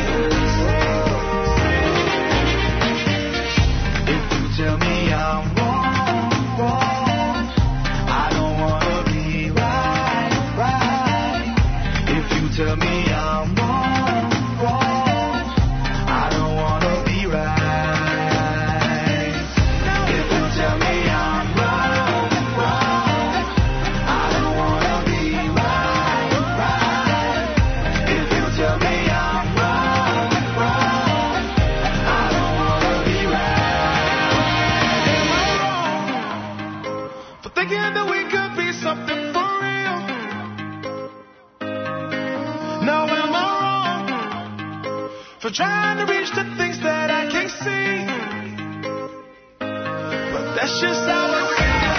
Speaker 5: If you tell me I'm wrong, wrong, I don't wanna be right, right. If you tell me I'm wrong, wrong, I don't wanna be right. If you tell me I'm wrong, wrong, I don't wanna be right, right. If you tell me I'm wrong, wrong, I don't wanna be right. Am I wrong for thinking that we could be something for real? Now am I wrong for trying to reach the things that I can't see? But that's just how I feel.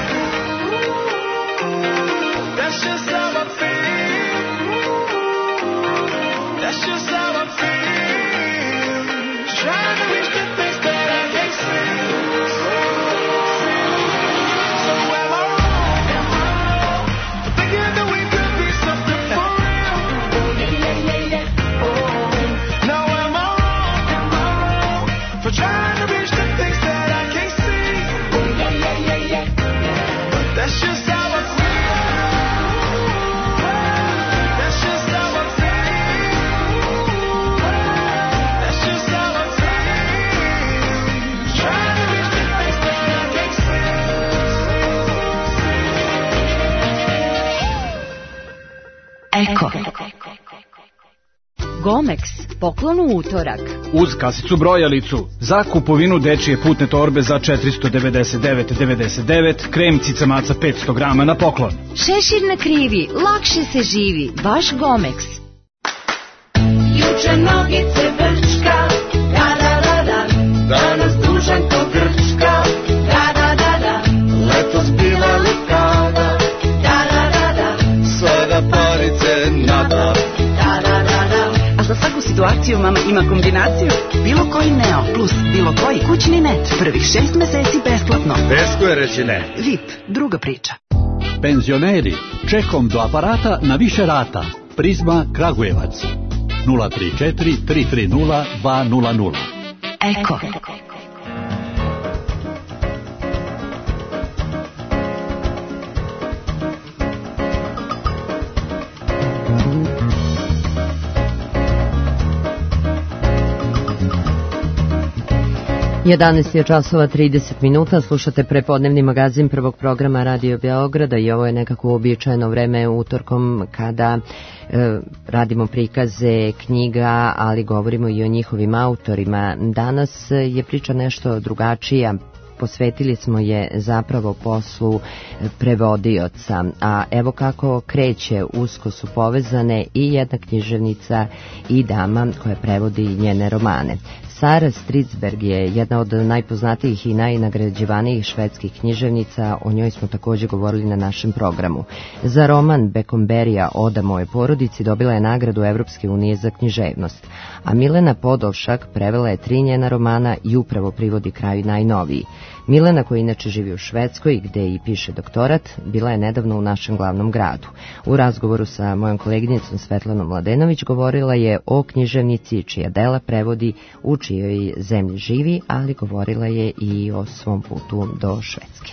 Speaker 5: That's just how I feel. That's just how I feel. Trying to reach the things that I can't see. So am I wrong? Am I wrong for thinking that we could be something for real? Yeah, yeah, yeah, yeah. Oh. Now am I wrong? Am I wrong for trying to reach the things that I can't see? Oh, yeah, yeah, yeah, yeah. But that's just how I feel. That's just how I feel. That's just how I feel. Trying to reach the things that I can't see.
Speaker 2: Eko. Gomex, poklon u utorak.
Speaker 9: Uz kasicu brojalicu za kupovinu dečije putne torbe za četiristo devedeset devet devedeset devet, krem cica maca petsto grama na poklon.
Speaker 2: Šešir na krivi, lakše se živi, baš Gomex.
Speaker 6: Juče nogice brčka, da da da da, danas dužan ko Grčka, da da da da, letos bila lukada, da da da da, sada parice nada, da da da da.
Speaker 18: A za svaku situaciju mama ima kombinaciju. Bilo koji Neo plus bilo koji kućni net. Prvih šest meseci besplatno.
Speaker 19: Teško je reći ne.
Speaker 18: V I P, druga priča.
Speaker 8: Penzioneri, čekom do aparata na više rata. Prizma Kragujevac. nula tri četiri tri tri nula dva nula nula.
Speaker 2: Eko.
Speaker 4: jedanaest je časova trideset minuta, slušate prepodnevni magazin prvog programa Radio Beograda i ovo je nekako uobičajeno vreme utorkom kada e, radimo prikaze knjiga, ali govorimo i o njihovim autorima. Danas je priča nešto drugačija. posvetili smo je zapravo poslu prevodioca, a evo kako kreće, usko su povezane i jedna književnica i dama koja prevodi njene romane. Sara Stridsberg je jedna od najpoznatijih i najnagrađivanijih švedskih književnica, o njoj smo također govorili na našem programu. Za roman Bekomberija Oda moje porodici dobila je nagradu Evropske unije za književnost, a Milena Podolšak prevela je tri njena romana i upravo privodi kraju najnoviji. Milena, koja inače živi u Švedskoj, gde i piše doktorat, bila je nedavno u našem glavnom gradu. U razgovoru sa mojom koleginicom Svetlanom Mladenović govorila je o književnici čija dela prevodi, u čijoj zemlji živi, ali govorila je i o svom putu do Švedske.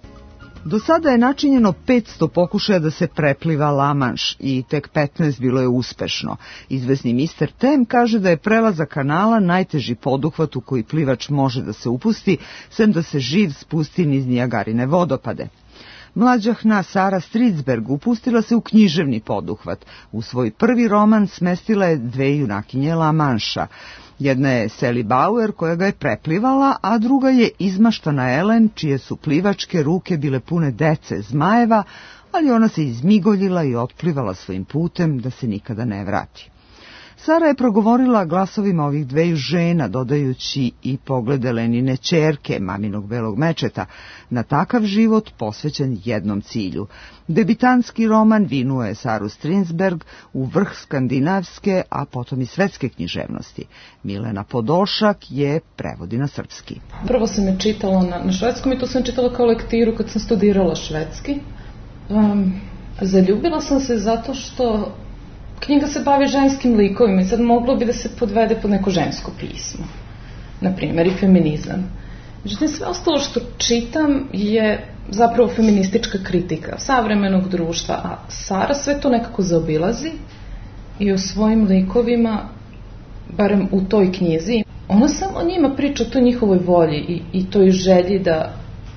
Speaker 19: Do sada je načinjeno petsto pokušaja da se prepliva La Manche i tek petnaest bilo je uspešno. Izvesni mister Tem kaže da je prelazak kanala najteži poduhvat u koji plivač može da se upusti, sem da se živ spusti niz Nijagarine vodopade. Mlađahna Sara Stridsberg upustila se u književni poduhvat. U svoj prvi roman smestila je dve junakinje La Manša. Jedna je Sally Bauer koja ga je preplivala, a druga je izmaštana Ellen čije su plivačke ruke bile pune dece zmajeva, ali ona se izmigoljila i otplivala svojim putem da se nikada ne vrati. Sara je progovorila glasovima ovih dveju žena, dodajući i poglede Lenine ćerke, maminog belog mečeta, na takav život posvećen jednom cilju. Debitanski roman vinuo je Saru Stridsberg u vrh skandinavske, a potom i svetske književnosti. Milena Podolšak je prevodi na srpski.
Speaker 20: Prvo sam je čitala na, na švedskom i to sam čitala kao lektiru kad sam studirala švedski. Um, zaljubila sam se zato što knjiga se bavi ženskim likovima i sad moglo bi da se podvede pod neko žensko pismo. Naprimjer, i feminizam. Međutim, sve ostalo što čitam je zapravo feministička kritika savremenog društva, a Sara sve to nekako zaobilazi i o svojim likovima, barem u toj knjizi, ona samo o njima priča o toj njihovoj volji i, i toj želji da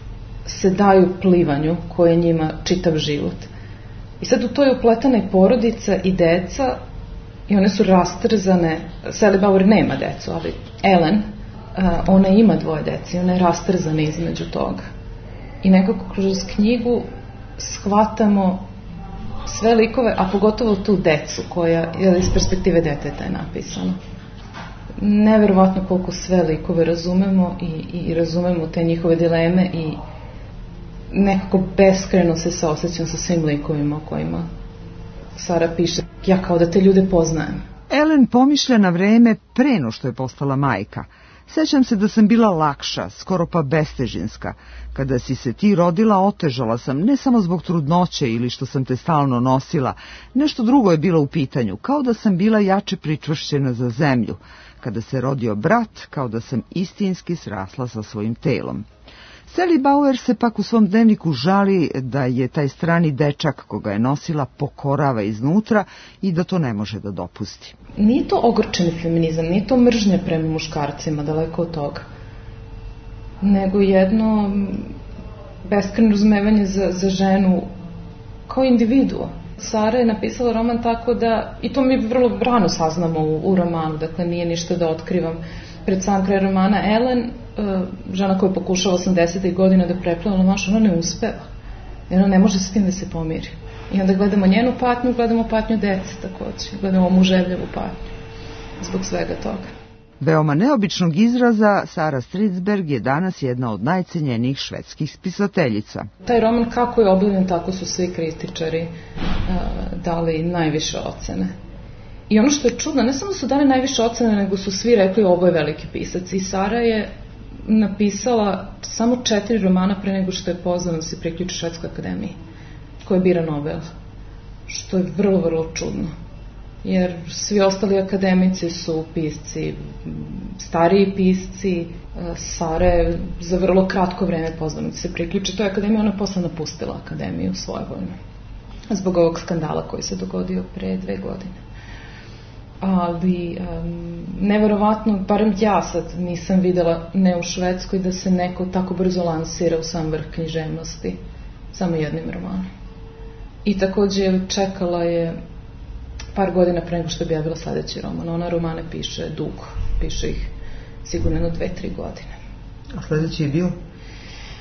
Speaker 20: se daju plivanju koje njima čitav život. I sad u toj upletana i porodica i deca i one su rastrzane. Sally Bauer nema decu, ali Ellen, ona ima dvoje dece i ona je rastrzana između toga. I nekako kroz knjigu shvatamo sve likove, a pogotovo tu decu koja je iz perspektive deteta je napisana. Neverovatno koliko sve likove razumemo i, i razumemo te njihove dileme i nekako beskreno se saosećam sa svim likovima o kojima Sara piše. Ja kao da te ljude poznajem.
Speaker 19: Ellen pomišlja na vreme pre no što je postala majka. Sećam se da sam bila lakša, skoro pa bestežinska. Kada si se ti rodila, otežala sam, ne samo zbog trudnoće ili što sam te stalno nosila. Nešto drugo je bilo u pitanju, kao da sam bila jače pričvršćena za zemlju. Kada se rodio brat, kao da sam istinski srasla sa svojim telom. Sally Bauer se pak u svom dnevniku žali da je taj strani dečak koga je nosila pokorava iznutra i da to ne može da dopusti.
Speaker 20: Nije to ogorčeni feminizam, nije to mržnja prema muškarcima, daleko od toga. Nego jedno beskrajno razumevanje za, za ženu kao individua. Sara je napisala roman tako da, i to mi vrlo rano saznamo u, u romanu, dakle nije ništa da otkrivam. Pred sam kraj romana Ellen, žena koja pokušava osamdesetih godina da prepliva La Manche, ona ne uspeva. I ona ne može s tim da se pomiri. I onda gledamo njenu patnju, gledamo patnju dece također. Gledamo muževljevu patnju. Zbog svega toga.
Speaker 19: Veoma neobičnog izraza, Sara Stridsberg je danas jedna od najcenjenijih švedskih spisateljica.
Speaker 20: Taj roman kako je objavljen, tako su svi kritičari uh, dali najviše ocene. I ono što je čudno, ne samo su dali najviše ocene, nego su svi rekli ovo je veliki pisac. I Sara je napisala samo četiri romana pre nego što je pozvana da se priključi Švedskoj akademiji, koja bira Nobel. Što je vrlo, vrlo čudno. Jer svi ostali akademici su pisci, stariji pisci. Sara je za vrlo kratko vreme pozvana da se priključi toj akademiji, ona je posle napustila akademiju svojevoljno. Zbog ovog skandala koji se dogodio pre dve godine. Ali um, neverovatno, barem ja sad nisam videla ne u Švedskoj da se neko tako brzo lansira u sam vrh književnosti samo jednim romanom. I također čekala je par godina pre nego što je objavila sledeći roman. Ona romane piše dugo, piše ih sigurno jedno dve, tri godine.
Speaker 19: A sledeći je bio?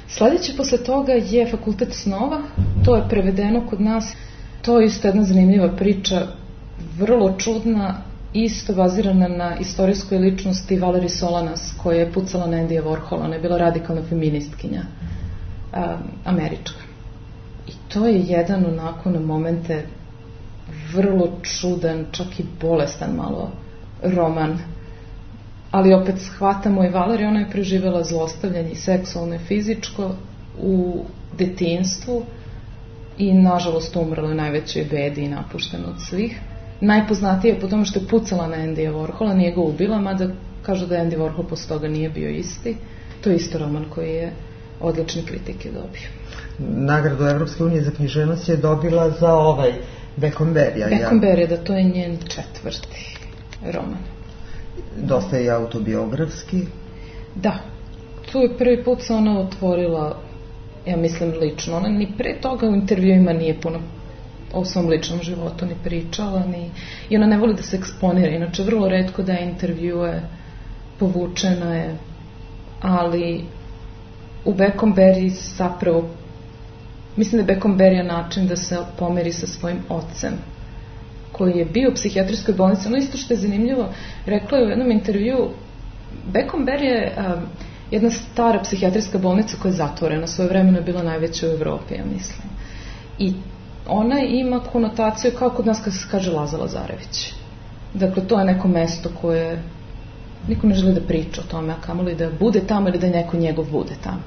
Speaker 20: Sledeće posle toga je Fakultet snova, to je prevedeno kod nas, to je isto jedna zanimljiva priča, vrlo čudna, isto bazirana na istorijskoj ličnosti Valerie Solanas, koja je pucala na Andyja Warhola, ona je bila radikalna feministkinja, a, američka. I to je jedan onako na momente vrlo čudan, čak i bolestan malo roman, ali opet shvatamo i Valerija, ona je preživela zlostavljanje seksualno i fizičko u detinjstvu i nažalost umrla u najvećoj bedi i napuštena od svih. Najpoznatija je po tome što je pucala na Andyja Warhola, nije ga ubila, mada kažu da Andy Warhol posle toga nije bio isti. To je isto roman koji je odlične kritike dobio.
Speaker 19: Nagradu Evropske unije za književnost je dobila za ovaj Beckomberija.
Speaker 20: Beckomberija, da, to je njen četvrti roman.
Speaker 19: Dosta je autobiografski.
Speaker 20: Da, tu je prvi put se ona otvorila, ja mislim lično, ona ni pre toga u intervjuima nije puno o svom ličnom životu ni pričala, ni... i ona ne voli da se eksponira, inače vrlo retko da je intervjue, povučena je, ali u Beckomberiji zapravo, mislim da je Beckomberija način da se pomeri sa svojim ocem, koji je bio u psihijatrijskoj bolnici. Ono isto što je zanimljivo, rekla je u jednom intervju, Beckomberija je um, jedna stara psihijatrijska bolnica koja je zatvorena, svoje vremeno je bila najveća u Evropi, ja mislim. I ona ima konotaciju kao kod nas kad se kaže Laza Lazarević. Dakle, to je neko mesto koje niko ne želi da priča o tome, a kamoli da bude tamo ili da neko njegov bude tamo.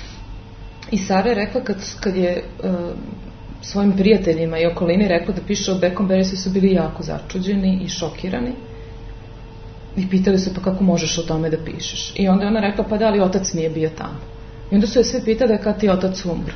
Speaker 20: I Sara je rekla kad, kad je uh, svojim prijateljima i okolini rekla da piše o Beckomberiji, svi su bili jako začuđeni i šokirani. I pitali su pa kako možeš o tome da pišeš. I onda je ona rekla pa da li otac nije bio tamo. I onda su je sve pitali kad ti otac umro.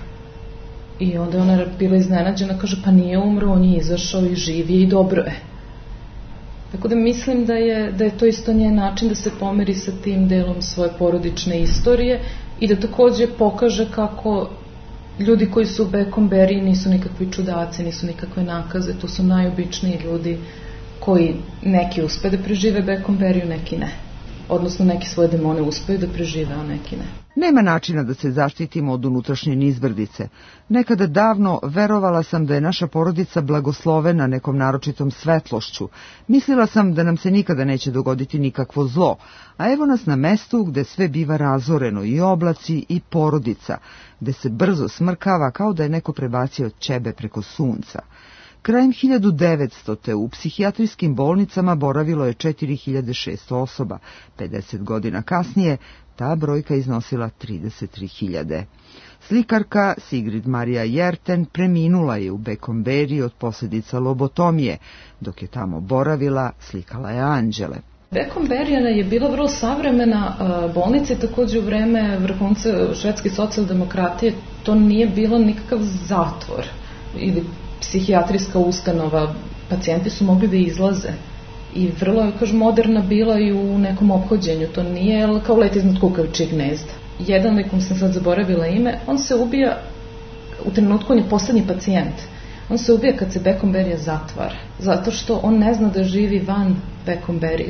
Speaker 20: I onda je ona bila iznenađena, kaže pa nije umro, on je izašao i živi i dobro je. Tako da mislim da je, da je to isto njen način da se pomeri sa tim delom svoje porodične istorije i da takođe pokaže kako ljudi koji su u Beckomberiji nisu nikakvi čudaci, nisu nikakve nakaze, to su najobičniji ljudi koji neki uspe da prežive Beckomberiju, neki ne. Odnosno neki svoje demone uspeju da prežive, a neki ne.
Speaker 19: Nema načina da se zaštitimo od unutrašnje nizbrdice. Nekada davno verovala sam da je naša porodica blagoslovena nekom naročitom svetlošću. Mislila sam da nam se nikada neće dogoditi nikakvo zlo, a evo nas na mestu gde sve biva razoreno, i oblaci i porodica, gde se brzo smrkava kao da je neko prebacio ćebe preko sunca. Krajem hiljadu devetstote. u psihijatrijskim bolnicama boravilo je četiri hiljade šesto osoba. pedeset godina kasnije ta brojka iznosila trideset tri hiljade. Slikarka Sigrid Marija Jerten preminula je u Beckomberiji od posljedica lobotomije. Dok je tamo boravila, slikala je anđele.
Speaker 20: Beckomberija je bila vrlo savremena bolnica i takođe u vreme vrhunca švedske socijaldemokratije to nije bilo nikakav zatvor ili psihijatrijska ustanova, pacijenti su mogli da izlaze i vrlo je, kažem, moderna bila i u nekom ophođenju, to nije kao let iznad kukavičjeg gnezda. Jedan likom sam sad zaboravila ime, on se ubija, u trenutku on je poslednji pacijent, on se ubija kad se Beckomberija zatvara, zato što on ne zna da živi van Beckomberije.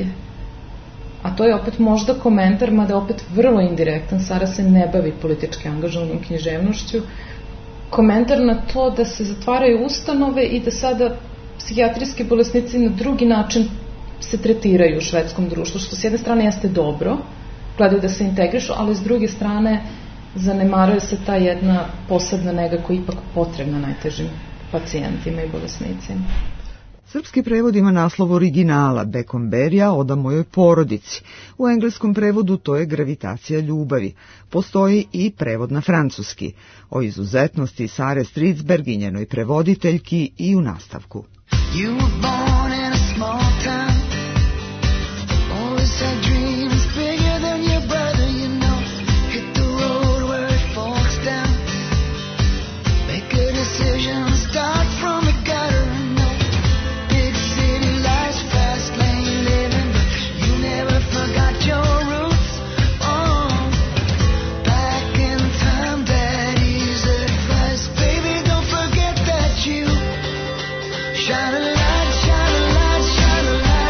Speaker 20: A to je opet možda komentar, mada opet vrlo indirektan, Sara se ne bavi politički angažovanom književnošću, komentar na to da se zatvaraju ustanove i da sada psihijatrijski bolesnici na drugi način se tretiraju u švedskom društvu, što s jedne strane jeste dobro, gledaju da se integrišu, ali s druge strane zanemaruje se ta jedna posebna nega koja je ipak potrebna najtežim pacijentima i bolesnicima.
Speaker 19: Srpski prevod ima naslov originala Beckomberija oda mojoj porodici. U engleskom prevodu to je Gravitacija ljubavi. Postoji i prevod na francuski. O izuzetnosti Sare Stridsberg i njenoj prevoditeljki i u nastavku. You were born in a small town. Always had dreams bigger than your brother, you know. Hit the road where it forks down. Make a decision, start from the gutter.
Speaker 21: Shine a light, shine a light, shine a light.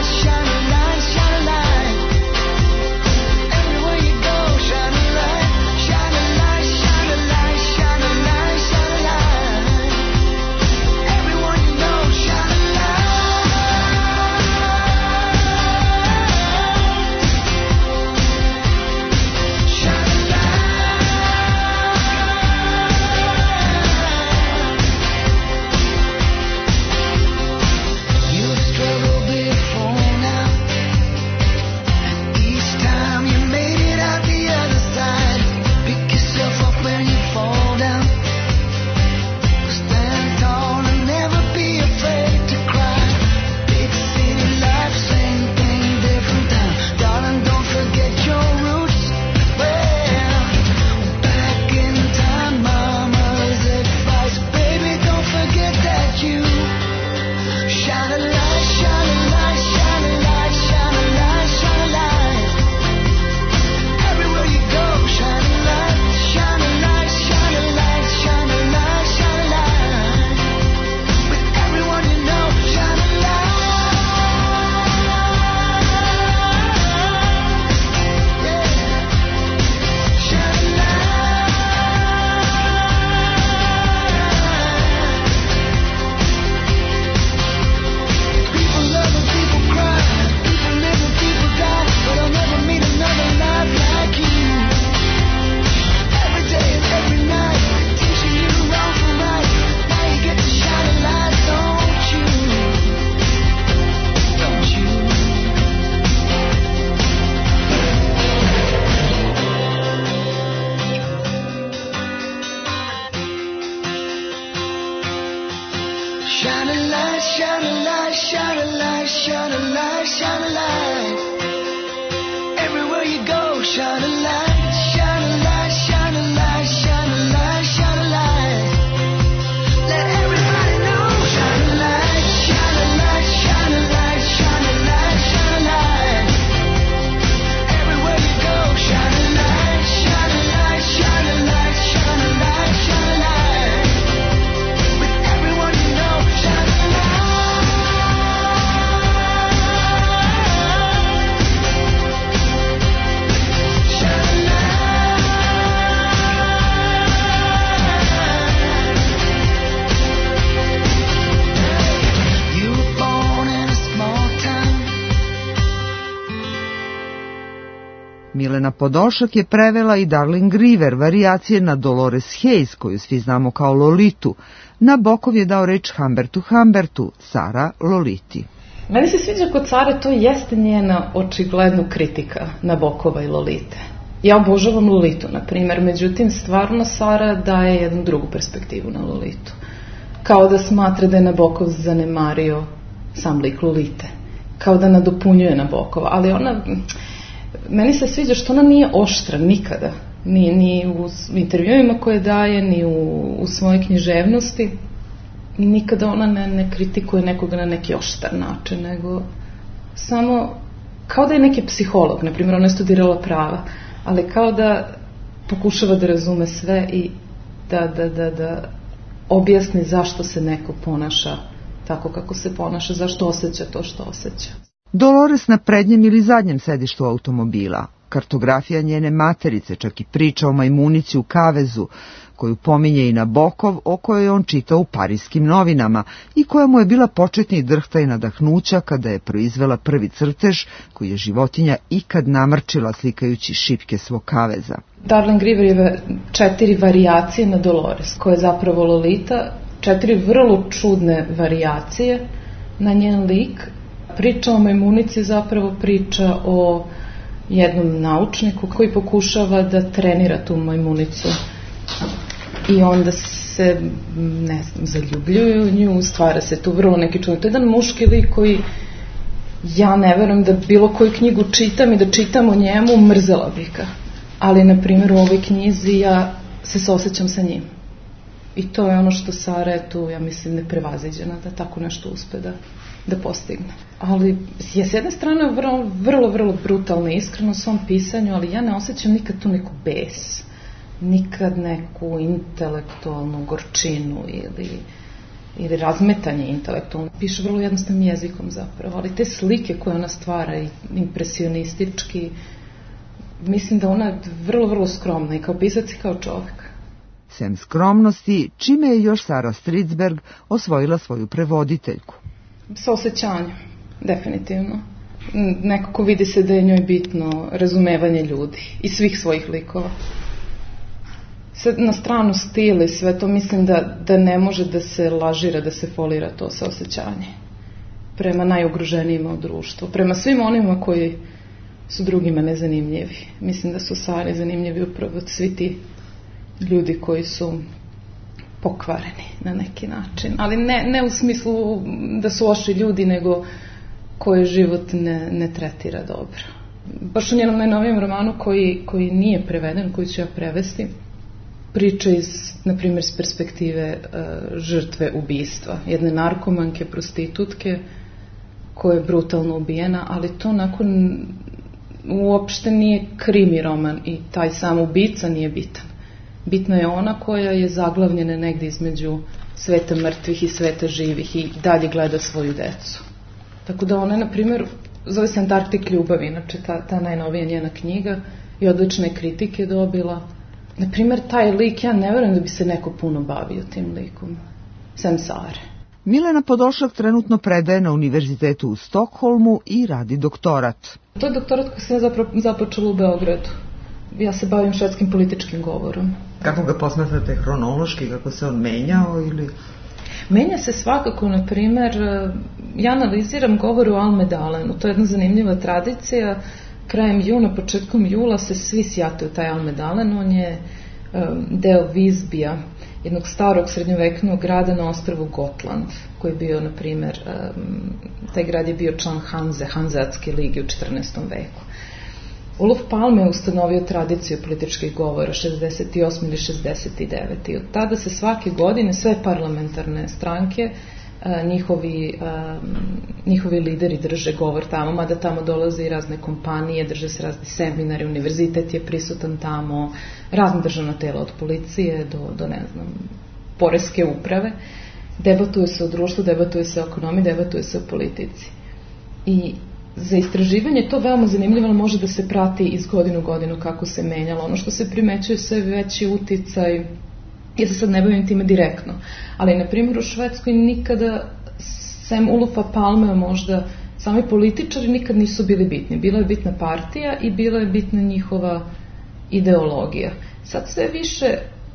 Speaker 6: Shine a light, shine a light, shine a light, shine a light, shine a light. Everywhere you go, shine a light, shine a light, shine a light, shine a light, shine a light. Let everybody know, shine a light, shine a light, shine a light, shine a light, shine a light. Everywhere you go, shine a light, shine a light, shine a light, shine a light, shine a light. With everyone you know, shine a light.
Speaker 19: Milena Podošak je prevela i Darling River, varijacije na Dolores Hayes, koju svi znamo kao Lolitu. Nabokov je dao reč Humbertu Humbertu, Sara Loliti.
Speaker 20: Meni se sviđa kod Sare, to jeste njena očigledna kritika Nabokova i Lolite. Ja obožavam Lolitu, na primjer, međutim, stvarno Sara daje jednu drugu perspektivu na Lolitu. Kao da smatra da je Nabokov zanemario sam lik Lolite. Kao da nadopunjuje Nabokova, ali ona... Meni se sviđa što ona nije oštra nikada, ni, ni u intervjuima koje daje, ni u, u svojoj književnosti. Nikada ona ne, ne kritikuje nekoga na neki oštar način, nego samo kao da je neki psiholog. Naprimjer, ona je studirala prava, ali kao da pokušava da razume sve i da, da, da, da objasni zašto se neko ponaša tako kako se ponaša, zašto osjeća to što osjeća.
Speaker 19: Dolores na prednjem ili zadnjem sedištu automobila, kartografija njene materice, čak i priča o majmunici u kavezu, koju pominje i Nabokov, o kojoj on čita u parijskim novinama i koja mu je bila početni drhtaj nadahnuća kada je proizvela prvi crtež koji je životinja ikad namrčila slikajući šipke svog kaveza.
Speaker 20: Darling River je četiri varijacije na Dolores, koja je zapravo Lolita, četiri vrlo čudne varijacije na njen lik. Priča o majmunici zapravo priča o jednom naučniku koji pokušava da trenira tu majmunicu i onda se, ne znam, zaljubljuju u nju, stvara se tu vrlo neki čudno. To je jedan muški lik koji, ja ne verujem da bilo koju knjigu čitam i da čitam o njemu, mrzela bih ga. Ali, na primjer, u ovoj knjizi ja se saosećam sa njim. I to je ono što Sara je tu, ja mislim, neprevaziđena da tako nešto uspe da, da postigne. Ali je s jedne strane vrlo, vrlo, vrlo brutalna i iskreno u svom pisanju, ali ja ne osjećam nikad tu neku bes, nikad neku intelektualnu gorčinu ili, ili razmetanje intelektualno. Piše vrlo jednostavnim jezikom zapravo, ali te slike koje ona stvara i impresionistički, mislim da ona je vrlo, vrlo skromna i kao pisac i kao čovjek.
Speaker 19: Sem skromnosti, čime je još Sara Stridsberg osvojila svoju prevoditeljku?
Speaker 20: Sa osjećanjem, definitivno. Nekako vidi se da je njoj bitno razumevanje ljudi i svih svojih likova. Sad na stranu stil i sve to, mislim da, da ne može da se lažira, da se folira to sa osjećanje. Prema najugroženijima u društvu, prema svim onima koji su drugima nezanimljivi. Mislim da su Sari zanimljivi upravo svi ti ljudi koji su pokvareni na neki način, ali ne, ne u smislu da su loši ljudi, nego koje život ne, ne tretira dobro. Baš u njenom najnovijem romanu koji, koji nije preveden, koji ću ja prevesti, priča iz, na primjer, s perspektive uh, žrtve ubistva, jedne narkomanke, prostitutke koja je brutalno ubijena, ali to nakon uopšte nije krimi roman i taj sam ubica nije bitan. Bitna je ona koja je zaglavljena negdje između sveta mrtvih i sveta živih i dalje gleda svoju decu. Tako da ona, na primjer, zove se Antarktik ljubavi, inače ta, ta najnovija njena knjiga i odlične kritike dobila. Na primjer, taj lik, ja ne vjerujem da bi se neko puno bavio tim likom, sem Sare.
Speaker 19: Milena Podošak trenutno predaje na Univerzitetu u Stokholmu i radi doktorat.
Speaker 20: To je doktorat koji sam ja zapravo započela u Beogradu. Ja se bavim švedskim političkim govorom.
Speaker 19: Kako ga posmatrate hronološki, kako se on menjao ili...
Speaker 20: Menja se svakako, na primjer, ja analiziram govor u Almedalenu, to je jedna zanimljiva tradicija, krajem juna, početkom jula se svi sjataju taj Almedalen, on je um, deo Visbija jednog starog srednjoveknog grada na ostrvu Gotland, koji je bio, na primjer, taj grad je bio član Hanze, Hanzeatske lige u četrnaestom veku. Olof Palme je ustanovio tradiciju političkih govora šezdeset osme ili šezdeset devete i od tada se svake godine sve parlamentarne stranke, njihovi, njihovi lideri drže govor tamo, mada tamo dolaze i razne kompanije, drže se razni seminari, univerzitet je prisutan tamo, razne državna tela od policije do, do ne znam, poreske uprave. Debatuje se o društvu, debatuje se o ekonomiji, debatuje se o politici. I za istraživanje je to veoma zanimljivo, ali može da se prati iz godinu u godinu kako se menjalo. Ono što se primećuje sve veći uticaj, ja se sad ne bavim time direktno, ali na primjer u Švedskoj nikada, sem Olofa Palmea možda, sami političari nikad nisu bili bitni. Bila je bitna partija i bila je bitna njihova ideologija. Sad sve više,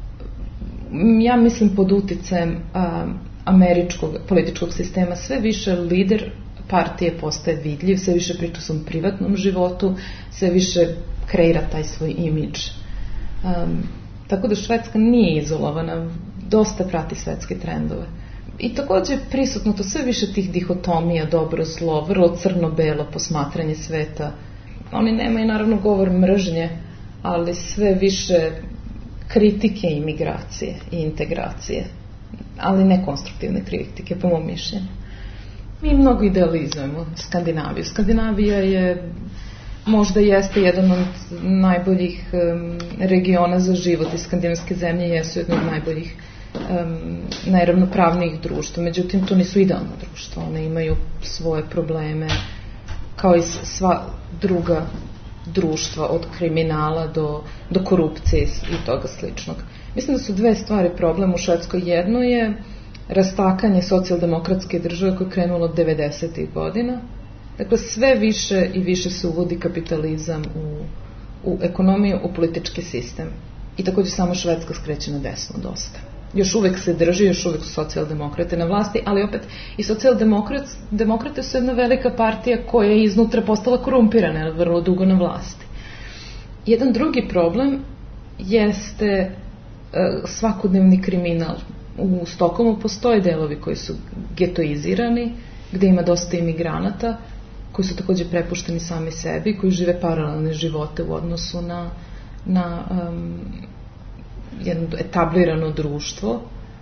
Speaker 20: ja mislim pod uticajem a, američkog političkog sistema, sve više lider partije postaje vidljiv, sve više priča o svom privatnom životu, sve više kreira taj svoj imidž. Um, tako da Švedska nije izolovana, dosta prati svetske trendove. I također je prisutno to sve više tih dihotomija, dobro, zlo, vrlo crno-belo posmatranje sveta. Oni nemaju naravno govor mržnje, ali sve više kritike imigracije i integracije, ali ne konstruktivne kritike, po mom mišljenju. Mi mnogo idealizujemo Skandinaviju. Skandinavija je, možda jeste jedan od najboljih um, regiona za život i skandinavske zemlje jesu jedno od najboljih, um, najravnopravnijih društva. Međutim, to nisu idealna društva. One imaju svoje probleme kao i sva druga društva, od kriminala do, do korupcije i toga sličnog. Mislim da su dve stvari problem u Švedskoj. Jedno je rastakanje socijaldemokratske države koje je krenulo od devedesetih godina. Dakle, sve više i više se uvodi kapitalizam u, u ekonomiju, u politički sistem. I također samo Švedska skreće na desno dosta. Još uvek se drži, još uvek su socijaldemokrate na vlasti, ali opet i socijaldemokrate su jedna velika partija koja je iznutra postala korumpirana, jer vrlo dugo na vlasti. Jedan drugi problem jeste e, svakodnevni kriminal. U Stokholmu postoje delovi koji su getoizirani, gde ima dosta imigranata, koji su također prepušteni sami sebi, koji žive paralelne živote u odnosu na, na um, jedno etablirano društvo.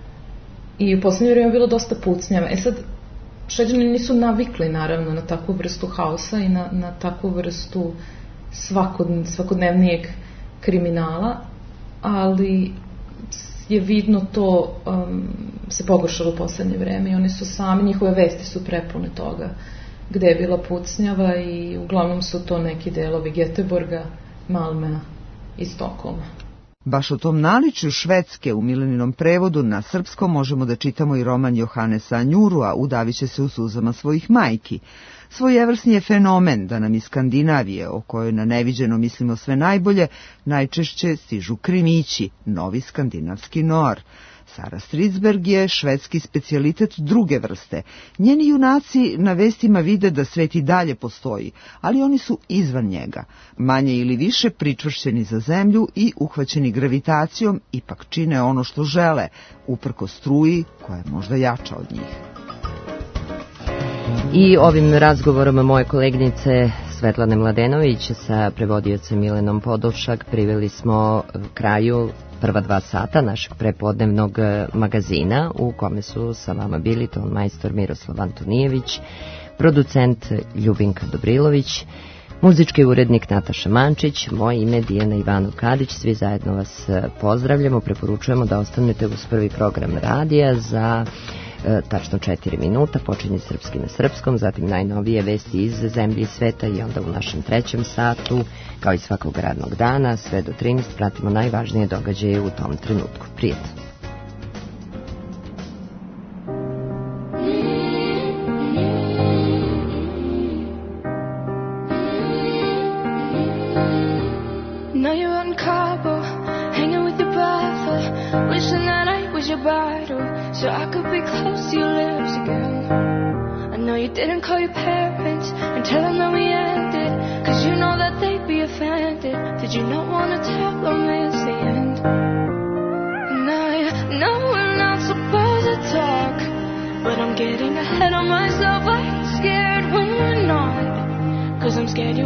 Speaker 20: I u posljednje vrijeme je bilo dosta pucnjava. E sad, Šveđani nisu navikli naravno na takvu vrstu haosa i na, na takvu vrstu svakod, svakodnevnijeg kriminala, ali je vidno to um, se pogoršalo u posljednje vreme i oni su sami, njihove vesti su prepune toga gde je bila pucnjava i uglavnom su to neki delovi Göteborga, Malmea i Stokholma.
Speaker 19: Baš o tom naličju Švedske u Mileninom prevodu na srpskom možemo da čitamo i roman Johanesa Anjurua Udavit će se u suzama svojih majki. Svojevrsni je fenomen da nam iz Skandinavije, o kojoj na neviđeno mislimo sve najbolje, najčešće stižu krimići, novi skandinavski noir. Sara Stridsberg je švedski specijalitet druge vrste. Njeni junaci na vestima vide da svet i dalje postoji, ali oni su izvan njega. Manje ili više pričvršćeni za zemlju i uhvaćeni gravitacijom ipak čine ono što žele, uprko struji koja je možda jača od njih.
Speaker 4: I ovim razgovorom moje kolegnice Svetlane Mladenović sa prevodiocem Milenom Podolšak priveli smo kraju prva dva sata našeg prepodnevnog magazina u kome su sa vama bili ton majstor Miroslav Antonijević, producent Ljubinka Dobrilović, muzički urednik Nataša Mančić, moje ime Dijana Ivanov Kadić. Svi zajedno vas pozdravljamo, preporučujemo da ostanete uz prvi program radija za e, tačno četiri minuta, počinje srpski na srpskom, zatim najnovije vesti iz zemlje i sveta i onda u našem trećem satu, kao i svakog radnog dana, sve do trinaest pratimo najvažnije događaje u tom trenutku. Prijatno!
Speaker 16: So I could be close to your lips again. I know you didn't call your parents and tell them that we ended, cause you know that they'd be offended. Did you not want to tell them it's the end? And I know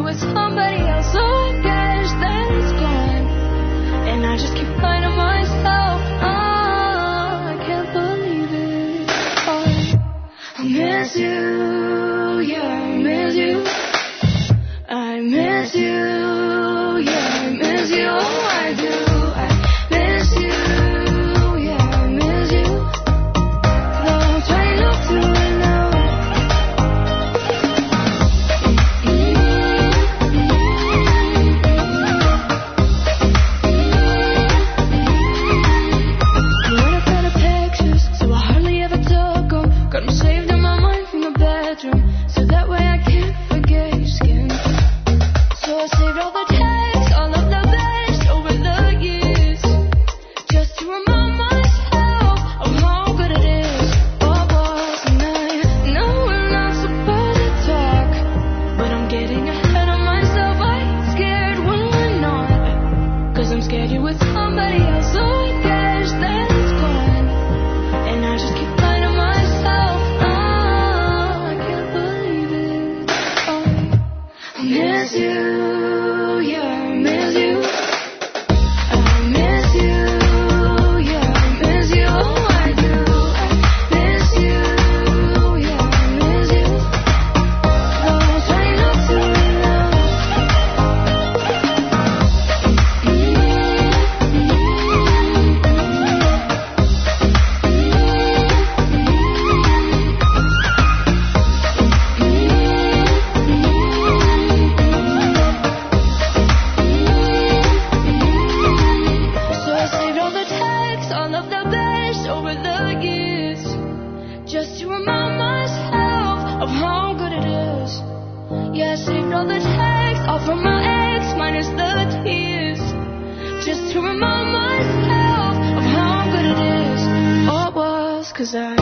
Speaker 16: with somebody else. So I guess that it's gone. And I just keep lying to myself. Oh, I can't believe it. Oh, I miss you, yeah, I miss you. I miss you, yeah, I miss you. Oh, I do. I miss you, yeah, I miss you. Though I'm trying not to know. I wrote a lot of pictures, so I hardly ever took them. Got them saved in my mind from the bedroom, so that way I can't forget your skin. So I saved all the texts, all of the best over the years, just to remind myself of how good it is. What was and I know we're not supposed to talk, but I'm getting ahead of myself. I ain't scared when we're not, cause I'm scared you're with somebody else. So I guess that it's gone, and I just keep lying to myself. Oh, I can't believe it. Oh, I miss you. Cause I